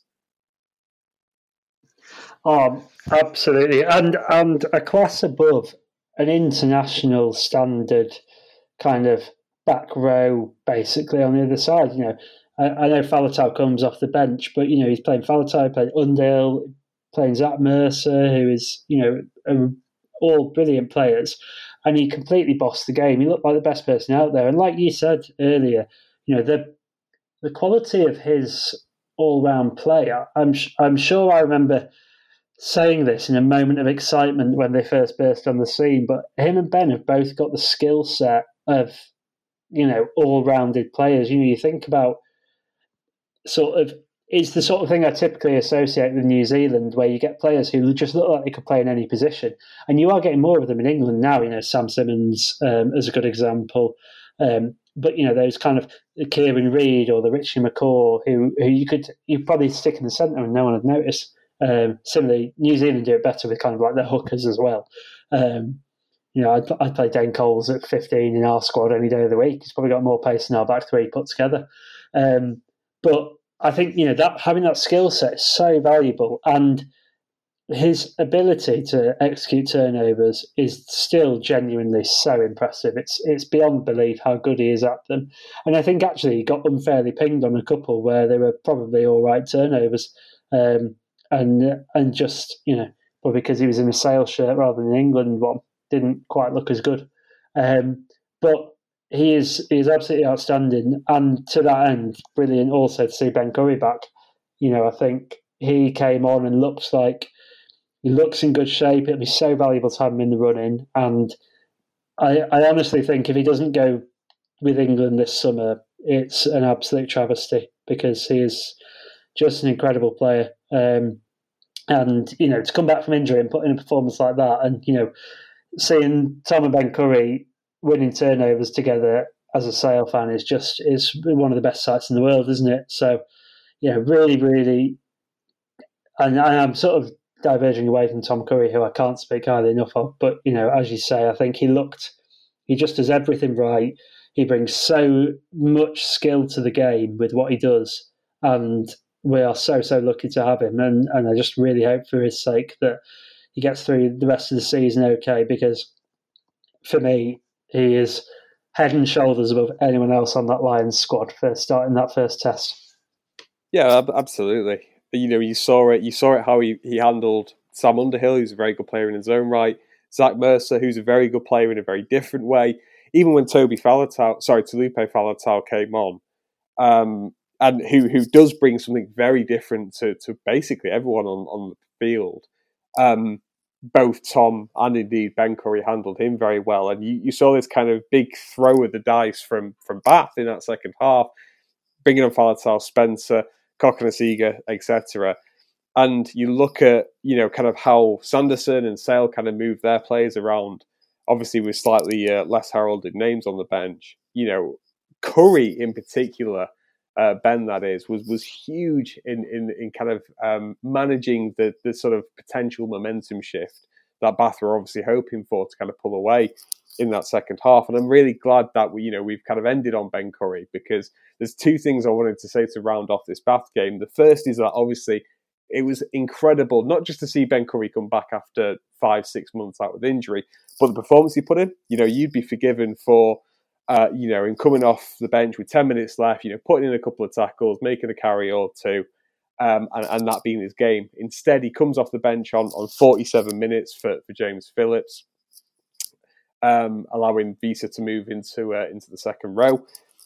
Absolutely, and a class above an international standard kind of back row, basically on the other side. I know Faletau comes off the bench, but he's playing Faletau, playing Underhill, playing Zach Mercer, who is all brilliant players, and he completely bossed the game. He looked like the best person out there, and like you said earlier, the quality of his all-round play. I'm sure I remember saying this in a moment of excitement when they first burst on the scene, but him and Ben have both got the skill set of all-rounded players. You think about it's the sort of thing I typically associate with New Zealand, where you get players who just look like they could play in any position, and you are getting more of them in England now. Sam Simmons is a good example, but those kind of the Kieran Reid or the Richie McCaw, who you probably stick in the centre and no one would notice. Similarly, New Zealand do it better with kind of like their hookers as well. I'd play Dane Coles at 15 in our squad any day of the week. He's probably got more pace than our back three put together. But I think that having that skill set is so valuable, and his ability to execute turnovers is still genuinely so impressive. It's beyond belief how good he is at them. And I think actually he got unfairly pinged on a couple where they were probably all right turnovers, and just probably because he was in a Sale shirt rather than an England one, didn't quite look as good. But he is absolutely outstanding, and to that end, brilliant also to see Ben Curry back. I think he came on and looks in good shape. It'll be so valuable to have him in the run-in, and I honestly think if he doesn't go with England this summer, it's an absolute travesty, because he is just an incredible player. And, to come back from injury and put in a performance like that, and, seeing Tom and Ben Curry winning turnovers together as a Sale fan is one of the best sights in the world, isn't it? So, really, really, and I'm sort of diverging away from Tom Curry, who I can't speak highly enough of. But, as you say, I think he just does everything right. He brings so much skill to the game with what he does. And we are so, so lucky to have him. And I just really hope for his sake that he gets through the rest of the season okay, because for me, he is head and shoulders above anyone else on that Lions squad for starting that first test.
Yeah, absolutely. You saw it. You saw it how he handled Sam Underhill, who's a very good player in his own right. Zach Mercer, who's a very good player in a very different way. Even when Talupe Faletau came on, and who does bring something very different to basically everyone on the field. Both Tom and indeed Ben Curry handled him very well, and you saw this kind of big throw of the dice from Bath in that second half, bringing on Faletau, Spencer, Cokanasiga, etc. And you look at kind of how Sanderson and Sale kind of move their players around, obviously with slightly less heralded names on the bench. Curry in particular, Ben that is, was huge in kind of managing the sort of potential momentum shift that Bath were obviously hoping for to kind of pull away in that second half. And I'm really glad that we've kind of ended on Ben Curry, because there's two things I wanted to say to round off this Bath game. The first is that obviously it was incredible, not just to see Ben Curry come back after 5-6 months out with injury, but the performance he put in. You'd be forgiven for in coming off the bench with 10 minutes left, putting in a couple of tackles, making a carry or two, and that being his game. Instead, he comes off the bench on 47 minutes for James Phillips, allowing Visa to move into the second row.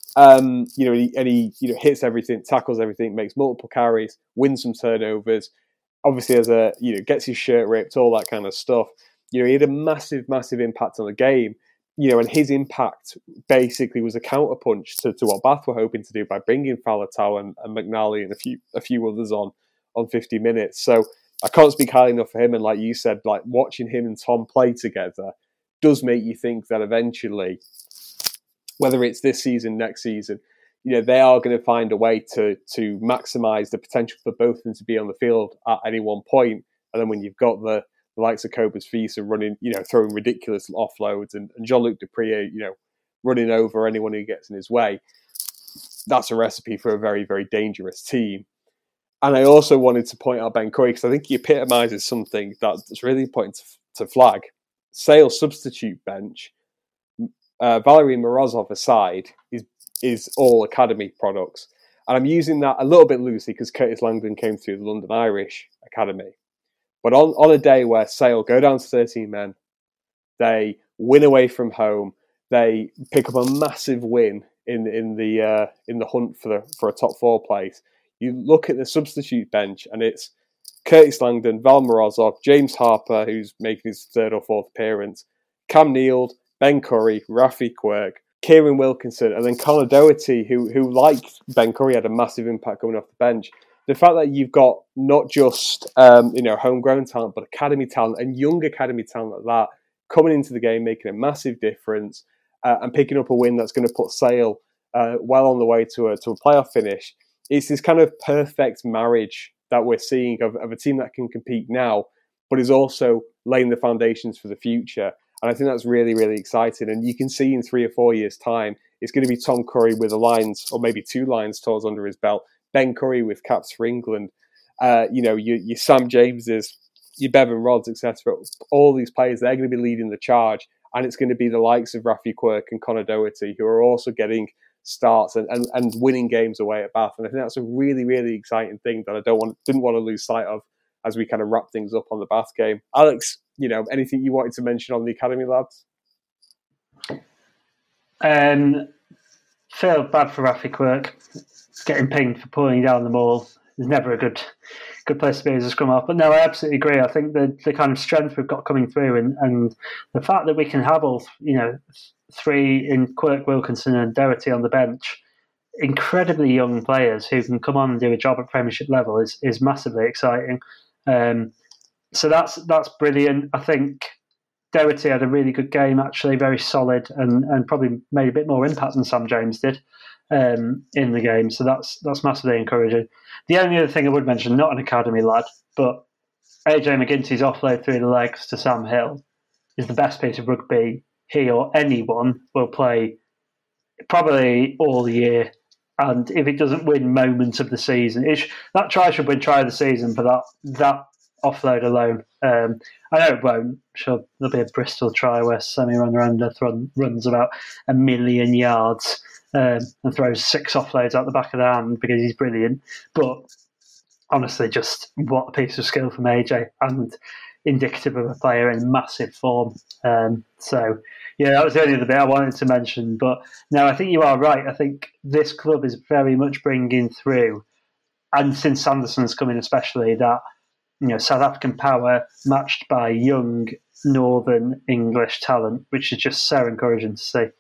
He hits everything, tackles everything, makes multiple carries, wins some turnovers. Obviously, gets his shirt ripped, all that kind of stuff. He had a massive, massive impact on the game. And his impact basically was a counterpunch to what Bath were hoping to do by bringing Faletau and McNally and a few others on 50 minutes. So I can't speak highly enough for him. And like you said, like watching him and Tom play together does make you think that eventually, whether it's this season, next season, they are going to find a way to maximise the potential for both of them to be on the field at any one point. And then when you've got the likes of Cobus Visa running, throwing ridiculous offloads, and Jean-Luc Dupree, running over anyone who gets in his way, that's a recipe for a very, very dangerous team. And I also wanted to point out Ben Curry, because I think he epitomises something that's really important to flag. Sale substitute bench, Valery Morozov aside, is all academy products. And I'm using that a little bit loosely because Curtis Langdon came through the London Irish Academy. But on a day where Sale go down to 13 men, they win away from home, they pick up a massive win in the hunt for a top four place. You look at the substitute bench, and it's Curtis Langdon, Val Morozov, James Harper, who's making his third or fourth appearance, Cam Neild, Ben Curry, Rafi Quirk, Kieran Wilkinson, and then Connor Doherty, who like Ben Curry, had a massive impact coming off the bench. The fact that you've got not just homegrown talent, but academy talent and young academy talent like that coming into the game, making a massive difference, and picking up a win that's going to put Sale well on the way to a playoff finish. It's this kind of perfect marriage that we're seeing of a team that can compete now, but is also laying the foundations for the future. And I think that's really, really exciting. And you can see in 3 or 4 years' time, it's going to be Tom Curry with a Lions, or maybe 2 Lions tours under his belt, Ben Curry with caps for England, your Sam Jameses, your Bevan Rods, etc. All these players, they're going to be leading the charge. And it's going to be the likes of Rafi Quirk and Connor Doherty, who are also getting starts and winning games away at Bath. And I think that's a really, really exciting thing that I didn't want to lose sight of as we kind of wrap things up on the Bath game. Alex, anything you wanted to mention on the academy lads?
Feel bad for Rafi Quirk. Getting pinged for pulling down the maul is never a good place to be as a scrum half. But no, I absolutely agree. I think the kind of strength we've got coming through, and the fact that we can have all 3 in Quirk, Wilkinson, and Doherty on the bench, incredibly young players who can come on and do a job at Premiership level, is massively exciting. So that's brilliant. I think Doherty had a really good game, actually, very solid, and probably made a bit more impact than Sam James did in the game. So that's massively encouraging. The only other thing I would mention, not an academy lad, but AJ McGinty's offload through the legs to Sam Hill is the best piece of rugby he or anyone will play probably all year. And if it doesn't win moments of the season, that try should win try of the season for that offload alone. I know it won't. Sure, there'll be a Bristol try where Semi Radradra runs about 1 million yards and throws 6 offloads out the back of the hand because he's brilliant. But honestly, just what a piece of skill from AJ, and indicative of a player in massive form. So, yeah, that was the only other bit I wanted to mention. But no, I think you are right. I think this club is very much bringing through, and since Sanderson's come in especially, that South African power matched by young Northern English talent, which is just so encouraging to see.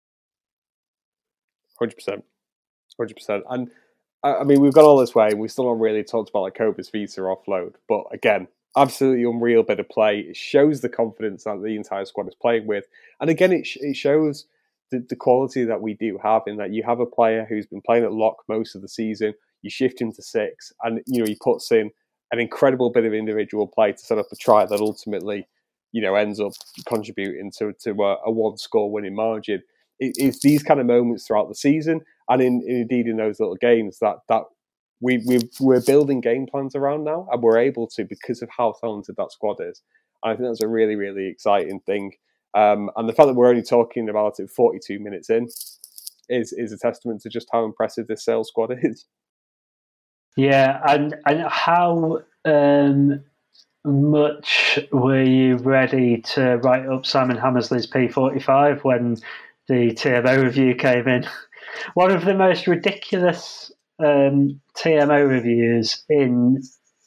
100%. And I mean, we've gone all this way and we still not really talked about like Cobus Vita offload. But again, absolutely unreal bit of play. It shows the confidence that the entire squad is playing with. And again, it shows the quality that we do have in that you have a player who's been playing at lock most of the season. You shift him to 6 and, he puts in an incredible bit of individual play to set up a try that ultimately, ends up contributing to a 1-score winning margin. It's these kind of moments throughout the season, and indeed in those little games that we're building game plans around now, and we're able to because of how talented that squad is. And I think that's a really, really exciting thing. And the fact that we're only talking about it 42 minutes in is a testament to just how impressive this Sale squad is.
Yeah, and how much were you ready to write up Simon Hammersley's P45 when the TMO review came in? One of the most ridiculous TMO reviews in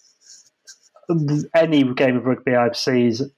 any game of rugby I've seen,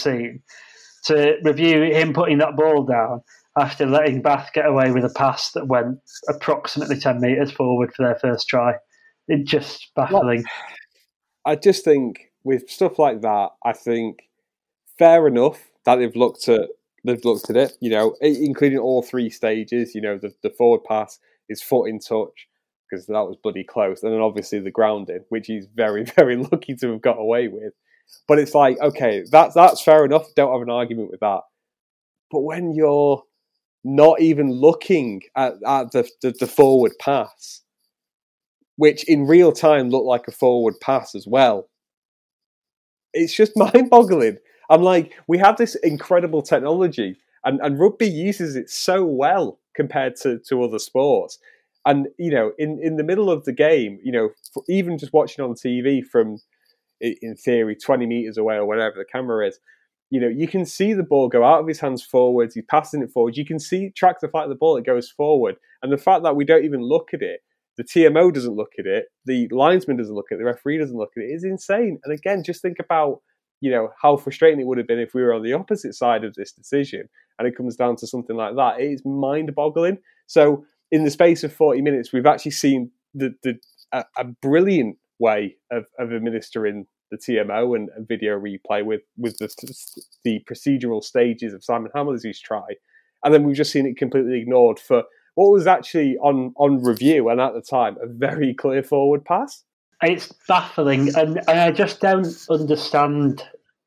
to review him putting that ball down after letting Bath get away with a pass that went approximately 10 metres forward for their first try. It's just baffling.
I just think with stuff like that, I think fair enough that they've looked at it, including all 3 stages. The forward pass, his foot in touch, because that was bloody close, and then obviously the grounding, which he's very, very lucky to have got away with. But it's like, okay, that's fair enough. Don't have an argument with that. But when you're not even looking at the forward pass, which in real time looked like a forward pass as well, it's just mind-boggling. I'm like, we have this incredible technology, and rugby uses it so well compared to other sports. And, in the middle of the game, even just watching on TV from, in theory, 20 metres away or wherever the camera is, you can see the ball go out of his hands forwards, he's passing it forward. You can track the fact of the ball, it goes forward. And the fact that we don't even look at it, the TMO doesn't look at it, the linesman doesn't look at it, the referee doesn't look at it, is insane. And again, just think about, how frustrating it would have been if we were on the opposite side of this decision and it comes down to something like that. It is mind-boggling. So in the space of 40 minutes, we've actually seen a brilliant way of administering the TMO and video replay with the procedural stages of Simon Hammersley's try. And then we've just seen it completely ignored for what was actually on review and at the time a very clear forward pass.
It's baffling, and I just don't understand.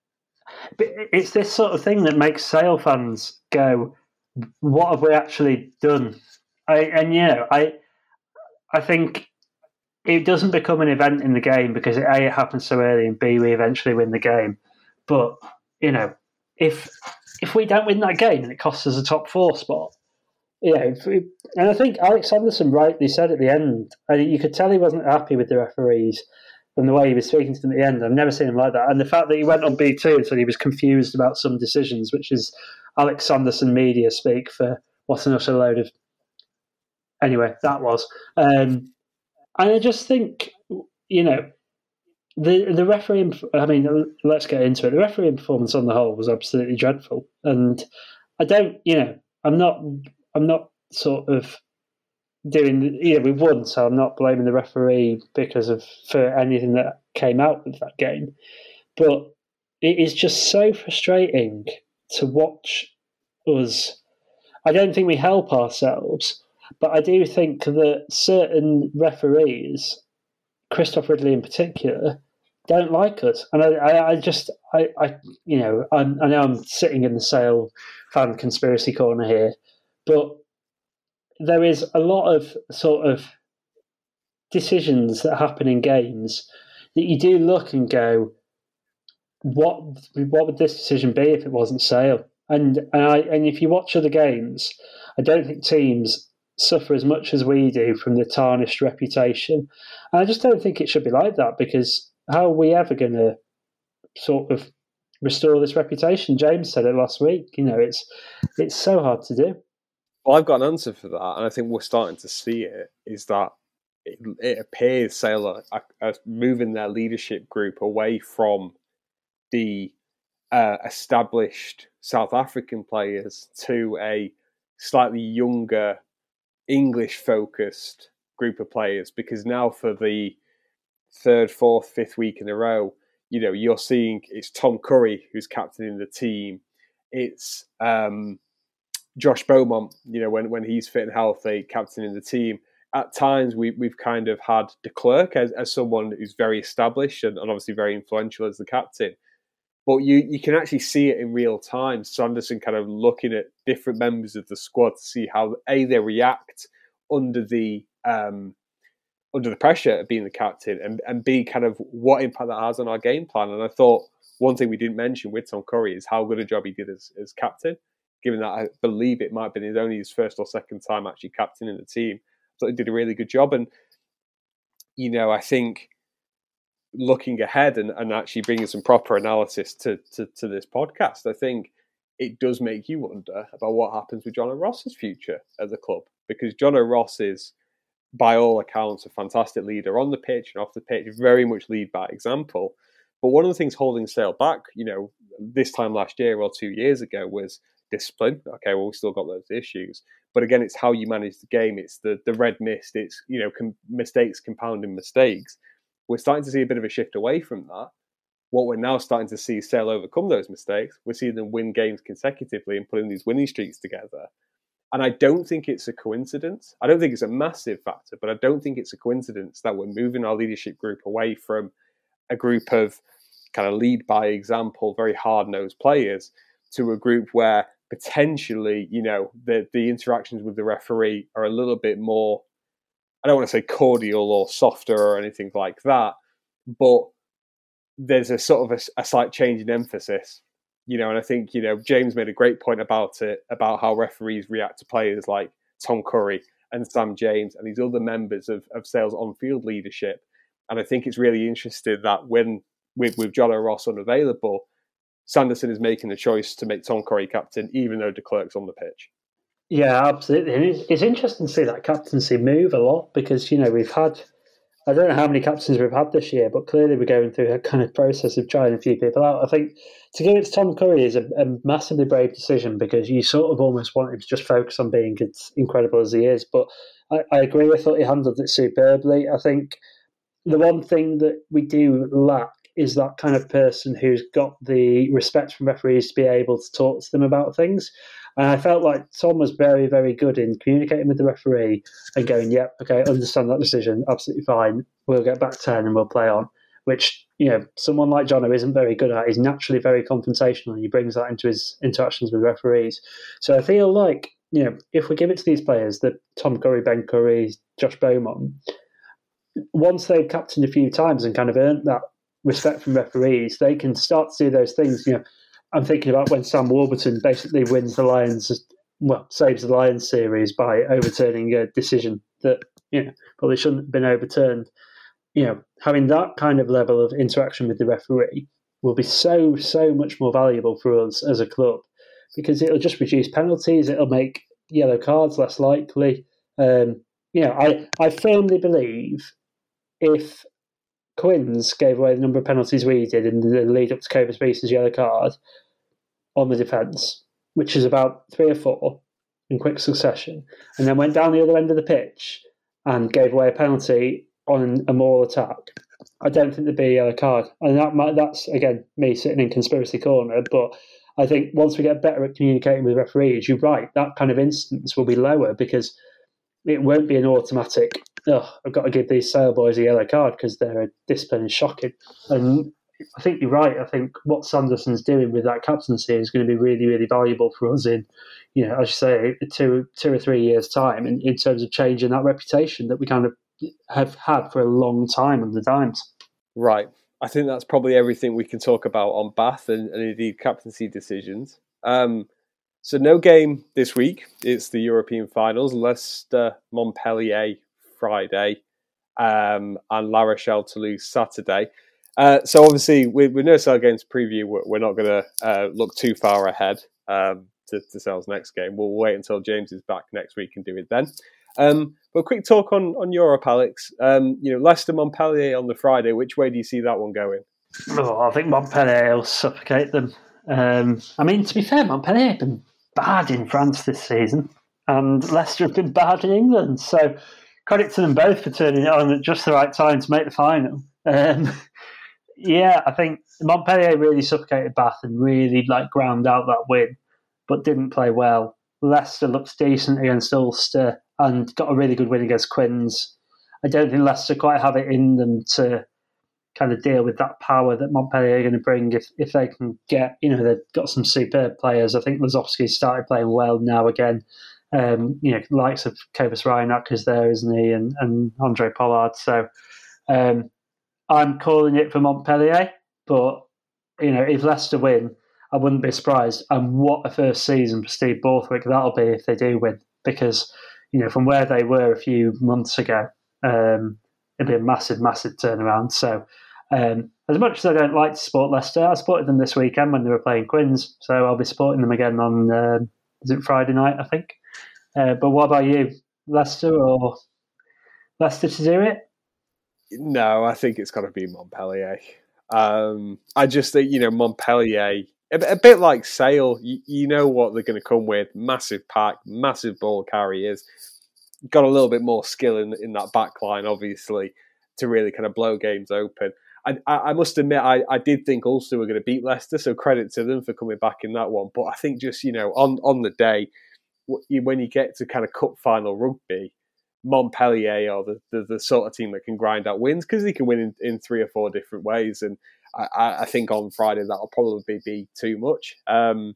It's this sort of thing that makes Sale fans go, what have we actually done? I think it doesn't become an event in the game because A, it happens so early, and B, we eventually win the game. But, if we don't win that game and it costs us a top 4 spot, and I think Alex Sanderson rightly said at the end, you could tell he wasn't happy with the referees and the way he was speaking to them at the end. I've never seen him like that. And the fact that he went on B2 and said he was confused about some decisions, which is Alex Sanderson media speak for what an utter load of... Anyway, that was. And I just think, the refereeing... I mean, let's get into it. The refereeing performance on the whole was absolutely dreadful. And I don't, I'm not sort of we won, so I'm not blaming the referee for anything that came out of that game. But it is just so frustrating to watch us. I don't think we help ourselves, but I do think that certain referees, Christoph Ridley in particular, don't like us. And I know I'm sitting in the Sale fan conspiracy corner here, but there is a lot of sort of decisions that happen in games that you do look and go, what would this decision be if it wasn't Sale? And if you watch other games, I don't think teams suffer as much as we do from the tarnished reputation. And I just don't think it should be like that, because how are we ever going to sort of restore this reputation? James said it last week. It's so hard to do.
Well, I've got an answer for that, and I think we're starting to see it, is that it appears Sale are moving their leadership group away from the established South African players to a slightly younger, English-focused group of players, because now for the third, fourth, fifth week in a row, you're seeing it's Tom Curry who's captaining the team. It's Josh Beaumont, when he's fit and healthy, captaining the team. At times, we've kind of had de Klerk as someone who's very established and obviously very influential as the captain. But you can actually see it in real time. Sanderson kind of looking at different members of the squad to see how they react under the pressure of being the captain, and B, kind of what impact that has on our game plan. And I thought one thing we didn't mention with Tom Curry is how good a job he did as captain, given that I believe it might have been only his first or second time actually captaining the team. I thought he did a really good job. And, I think looking ahead and actually bringing some proper analysis to this podcast, I think it does make you wonder about what happens with John O'Ross's future at the club, because John O'Ross is, by all accounts, a fantastic leader on the pitch and off the pitch, very much lead by example. But one of the things holding Sale back, this time last year or 2 years ago, was discipline. Okay, well, we still got those issues. But again, it's how you manage the game. It's the red mist. It's, mistakes compounding mistakes. We're starting to see a bit of a shift away from that. What we're now starting to see is Sale overcome those mistakes. We're seeing them win games consecutively and putting these winning streaks together. And I don't think it's a coincidence. I don't think it's a massive factor, but I don't think it's a coincidence that we're moving our leadership group away from a group of kind of lead by example, very hard-nosed players, to a group where potentially, the interactions with the referee are a little bit more, I don't want to say cordial or softer or anything like that, but there's a sort of a slight change in emphasis. And I think, James made a great point about it, about how referees react to players like Tom Curry and Sam James and these other members of Sale's on-field leadership. And I think it's really interesting that when, with John O'Ross unavailable, Sanderson is making the choice to make Tom Curry captain, even though de Klerk's on the pitch.
Yeah, absolutely. And it's interesting to see that captaincy move a lot, because, we've had, I don't know how many captains we've had this year, but clearly we're going through a kind of process of trying a few people out. I think to give it to Tom Curry is a massively brave decision, because you sort of almost want him to just focus on being as incredible as he is. But I agree, I thought he handled it superbly. I think the one thing that we do lack is that kind of person who's got the respect from referees to be able to talk to them about things. And I felt like Tom was very, very good in communicating with the referee and going, yep, okay, understand that decision, absolutely fine. We'll get back 10 and we'll play on, which, someone like Jono isn't very good at. He's naturally very confrontational, and he brings that into his interactions with referees. So I feel like, if we give it to these players, the Tom Curry, Ben Curry, Josh Beaumont, once they've captained a few times and kind of earned that respect from referees, they can start to do those things. I'm thinking about when Sam Warburton basically wins the Lions, saves the Lions series by overturning a decision that probably shouldn't have been overturned. Having that kind of level of interaction with the referee will be so much more valuable for us as a club, because it'll just reduce penalties. It'll make yellow cards less likely. I firmly believe if Quins gave away the number of penalties we did in the lead up to Cobus Beast's yellow card on the defence, which is about 3 or 4, in quick succession, and then went down the other end of the pitch and gave away a penalty on a moral attack, I don't think there'd be a yellow card. And that's, again, me sitting in conspiracy corner, but I think once we get better at communicating with referees, you're right, that kind of instance will be lower because it won't be an automatic, I've got to give these Sale boys a yellow card because their discipline is shocking. And I think you're right. I think what Sanderson's doing with that captaincy is going to be really, really valuable for us in, as you say, two or 3 years' time in terms of changing that reputation that we kind of have had for a long time under Dimes.
Right. I think that's probably everything we can talk about on Bath and indeed captaincy decisions. So no game this week. It's the European finals. Leicester, Montpellier Friday, and La Rochelle Toulouse Saturday. So obviously, with no Sale games preview, we're not going to look too far ahead to Sale's next game. We'll wait until James is back next week and do it then. But a quick talk on Europe, Alex. Leicester Montpellier on the Friday. Which way do you see that one going?
I think Montpellier will suffocate them. To be fair, Montpellier have been bad in France this season, and Leicester have been bad in England. So credit to them both for turning it on at just the right time to make the final. I think Montpellier really suffocated Bath and really ground out that win, but didn't play well. Leicester looked decent against Ulster and got a really good win against Quins. I don't think Leicester quite have it in them to kind of deal with that power that Montpellier are going to bring if they can get, they've got some superb players. I think Lazowski's started playing well now again. Likes of Kovas Ryanak is there, isn't he? And Andre Pollard. So I'm calling it for Montpellier, but, if Leicester win, I wouldn't be surprised. And what a first season for Steve Borthwick that'll be if they do win, because, from where they were a few months ago, it'd be a massive, massive turnaround. So as much as I don't like to support Leicester, I supported them this weekend when they were playing Quins, so I'll be supporting them again on, is it Friday night, I think? But what about you? Leicester or Leicester to do it?
No, I think it's got to be Montpellier. I just think, Montpellier, a bit like Sale, you know what they're going to come with. Massive pack, massive ball carriers. Got a little bit more skill in that back line, obviously, to really kind of blow games open. I must admit, I did think Ulster were going to beat Leicester, so credit to them for coming back in that one. But I think just, on the day, when you get to kind of cup final rugby, Montpellier are the sort of team that can grind out wins because they can win in 3 or 4 different ways. And I think on Friday that'll probably be too much. And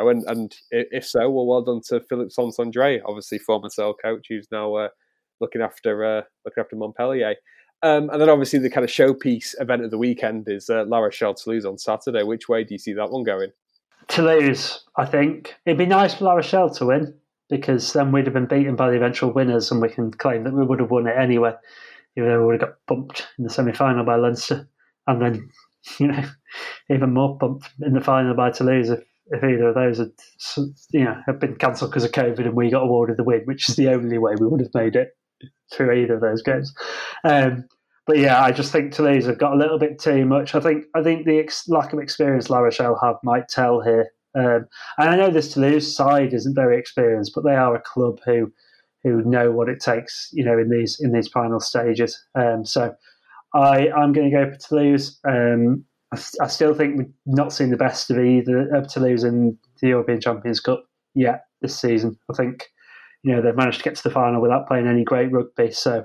if so, well done to Philippe Saint-André, obviously former Sale coach, who's now looking after Montpellier. And then obviously the kind of showpiece event of the weekend is La Rochelle Toulouse on Saturday. Which way do you see that one going?
Toulouse, I think. It'd be nice for La Rochelle to win, because then we'd have been beaten by the eventual winners and we can claim that we would have won it anyway, even though we would have got bumped in the semi-final by Leinster. And then, even more bumped in the final by Toulouse if either of those had been cancelled because of COVID and we got awarded the win, which is the only way we would have made it through either of those games. But yeah, I just think Toulouse have got a little bit too much. I think the lack of experience La Rochelle have might tell here. And I know this Toulouse side isn't very experienced, but they are a club who know what it takes, in these final stages. So I'm going to go for Toulouse. I still think we've not seen the best of either of Toulouse in the European Champions Cup yet this season. I think they've managed to get to the final without playing any great rugby. So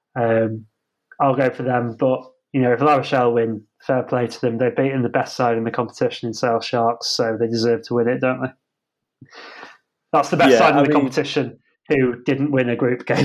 I'll go for them. But if La Rochelle win, fair play to them. They've beaten the best side in the competition in Sale Sharks, so they deserve to win it, don't they? That's the best side in the competition who didn't win a group game.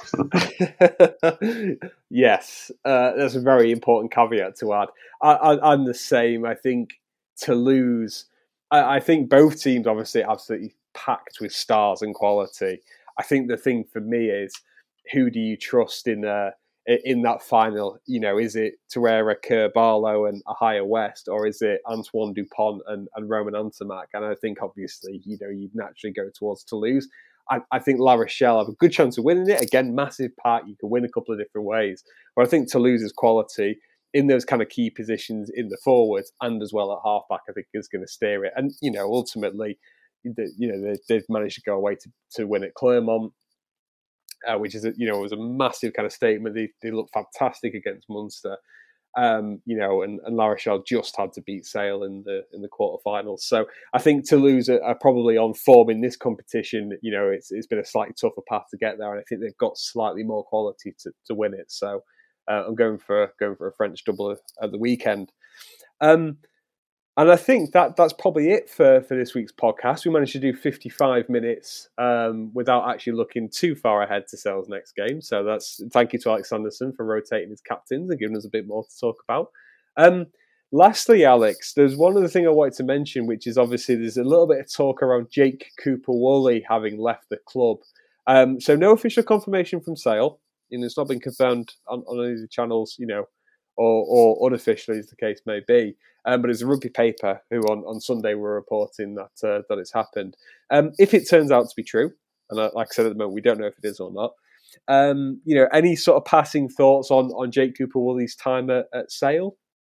Yes, that's a very important caveat to add. I'm the same. I think Toulouse, I think both teams obviously absolutely packed with stars and quality. I think the thing for me is, who do you trust in that final? Is it Torreira, Kerr-Barlow and Ahaya West, or is it Antoine Dupont and Roman Antamac? And I think obviously, you'd naturally go towards Toulouse. I think La Rochelle have a good chance of winning it. Again, massive pack. You can win a couple of different ways. But I think Toulouse's quality in those kind of key positions in the forwards and as well at halfback, I think is going to steer it. And, ultimately, they've managed to go away to win at Clermont, which is was a massive kind of statement. They looked fantastic against Munster. And La Rochelle just had to beat Sale in the quarterfinals. So I think Toulouse are probably on form in this competition. It's been a slightly tougher path to get there, and I think they've got slightly more quality to win it. So I'm going for a French double at the weekend. And I think that's probably it for this week's podcast. We managed to do 55 minutes without actually looking too far ahead to Sale's next game. So thank you to Alex Sanderson for rotating his captains and giving us a bit more to talk about. Lastly, Alex, there's one other thing I wanted to mention, which is obviously there's a little bit of talk around Jake Cooper-Woolley having left the club. So no official confirmation from Sale. It's not been confirmed on any of the channels, or unofficially, as the case may be. But it's a rugby paper who on Sunday were reporting that it's happened. If it turns out to be true, and like I said at the moment, we don't know if it is or not. Any sort of passing thoughts on Jake Cooper-Woolley's time at Sale?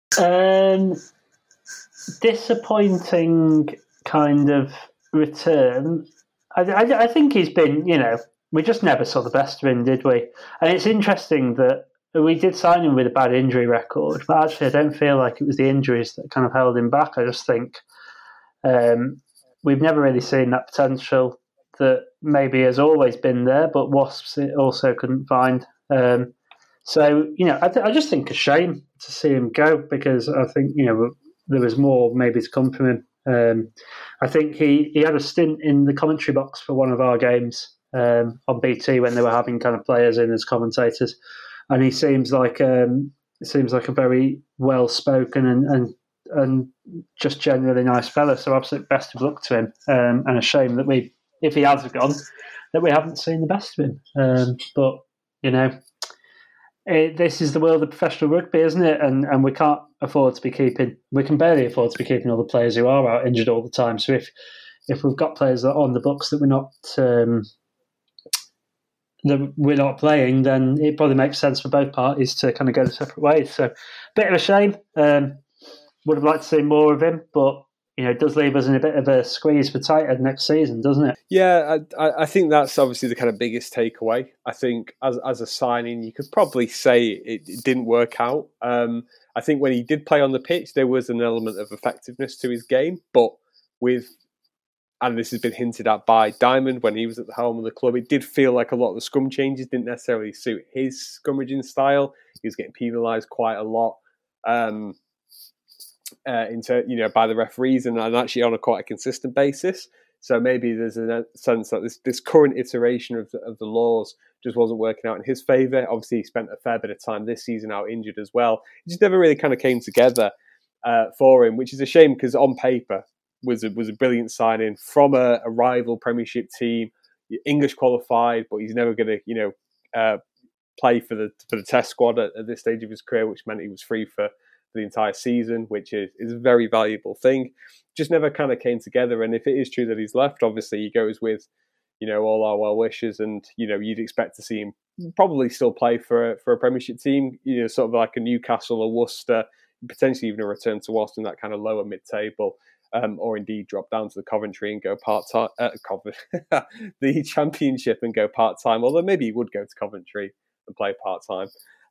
Disappointing kind of return. I think he's been, we just never saw the best of him, did we? And it's interesting that we did sign him with a bad injury record, but actually I don't feel like it was the injuries that kind of held him back. I just think we've never really seen that potential that maybe has always been there, but Wasps also couldn't find. So, I just think a shame to see him go, because I think, there was more maybe to come from him. I think he had a stint in the commentary box for one of our games on BT when they were having kind of players in as commentators. And he seems like a very well-spoken and just generally nice fella. So absolute best of luck to him. And a shame that if he has gone, that we haven't seen the best of him. But, this is the world of professional rugby, isn't it? And we can't afford to be we can barely afford to be keeping all the players who are out injured all the time. So if we've got players that are on the books that we're not playing, then it probably makes sense for both parties to kind of go separate ways. So, bit of a shame. Would have liked to see more of him, but it does leave us in a bit of a squeeze for Tighthead next season, doesn't it?
Yeah, I think that's obviously the kind of biggest takeaway. I think as a signing, you could probably say it didn't work out. I think when he did play on the pitch, there was an element of effectiveness to his game, but and this has been hinted at by Diamond when he was at the helm of the club, it did feel like a lot of the scrum changes didn't necessarily suit his scrummaging style. He was getting penalised quite a lot by the referees and actually on quite a consistent basis. So maybe there's a sense that this current iteration of the laws just wasn't working out in his favour. Obviously, he spent a fair bit of time this season out injured as well. It just never really kind of came together for him, which is a shame because on paper was a brilliant signing from a rival Premiership team, English qualified, but he's never going to play for the Test squad at this stage of his career, which meant he was free for the entire season, which is a very valuable thing. Just never kind of came together. And if it is true that he's left, obviously he goes with all our well wishes, and you'd expect to see him probably still play for a Premiership team, sort of like a Newcastle or Worcester, potentially even a return to Wasps in that kind of lower mid-table. Or indeed drop down to the Coventry and go part-time, the Championship and go part-time, although maybe he would go to Coventry and play part-time.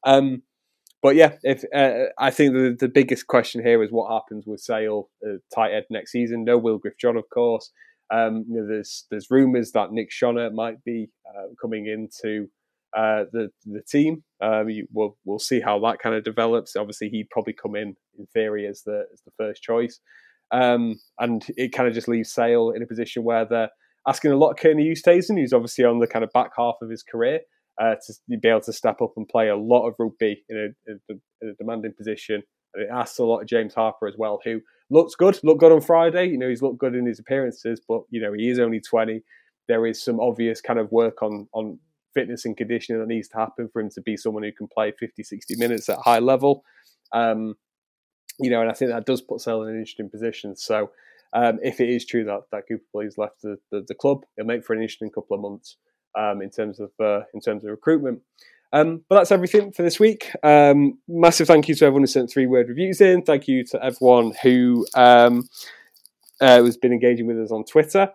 But yeah, I think the biggest question here is what happens with Sale Tighthead next season. No Will Griff-John, of course. There's rumours that Nick Shonner might be coming into the team. We'll see how that kind of develops. Obviously, he'd probably come in theory as the first choice. And it kind of just leaves Sale in a position where they're asking a lot of Kearney Oosthuizen, who's obviously on the kind of back half of his career, to be able to step up and play a lot of rugby in a demanding position. And it asks a lot of James Harper as well, who looked good on Friday. He's looked good in his appearances, but he is only 20. There is some obvious kind of work on fitness and conditioning that needs to happen for him to be someone who can play 50, 60 minutes at a high level. And I think that does put Sale in an interesting position. So if it is true that Cooper-Woolley's left the club, it'll make for an interesting couple of months in terms of recruitment. But that's everything for this week. Massive thank you to everyone who sent 3-word reviews in. Thank you to everyone who has been engaging with us on Twitter.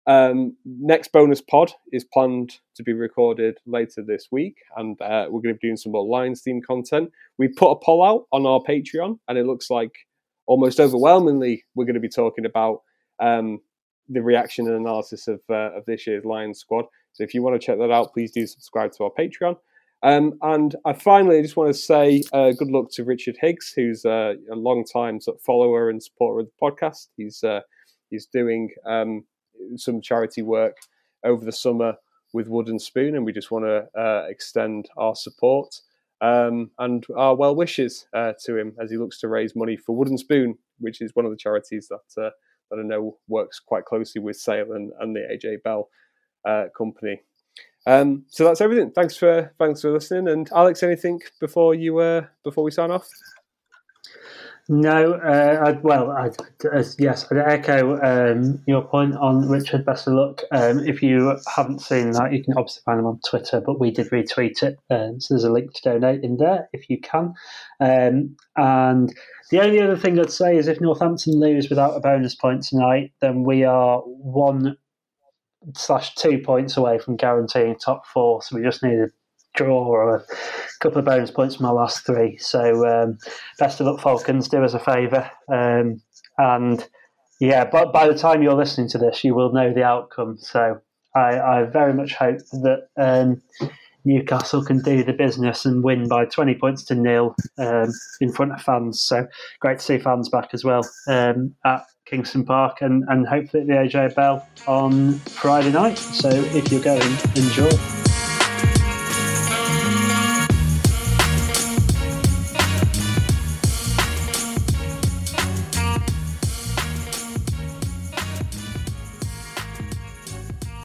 Next bonus pod is planned to be recorded later this week, and we're going to be doing some more Lions themed content. We put a poll out on our Patreon, and it looks like almost overwhelmingly we're going to be talking about the reaction and analysis of this year's Lions squad. So if you want to check that out, please do subscribe to our Patreon. And I finally just want to say good luck to Richard Higgs, who's a long-time sort of follower and supporter of the podcast. He's doing some charity work over the summer with Wooden Spoon, and we just want to extend our support and our well wishes to him as he looks to raise money for Wooden Spoon, which is one of the charities that I know works quite closely with Sale and the AJ Bell company. So that's everything. Thanks for listening. And Alex, anything before we sign off?
No, yes, I'd echo your point on Richard. Best of luck. If you haven't seen that, you can obviously find him on Twitter, but we did retweet it. So there's a link to donate in there if you can. And the only other thing I'd say is if Northampton lose without a bonus point tonight, then we are 1/2 points away from guaranteeing top 4. So we just need a draw or a couple of bonus points from our last 3. So best of luck, Falcons. Do us a favour. And yeah, but by the time you're listening to this, you will know the outcome. So I very much hope that Newcastle can do the business and win by 20 points to 0 in front of fans. So great to see fans back as well at Kingston Park and hopefully at the AJ Bell on Friday night. So if you're going, enjoy.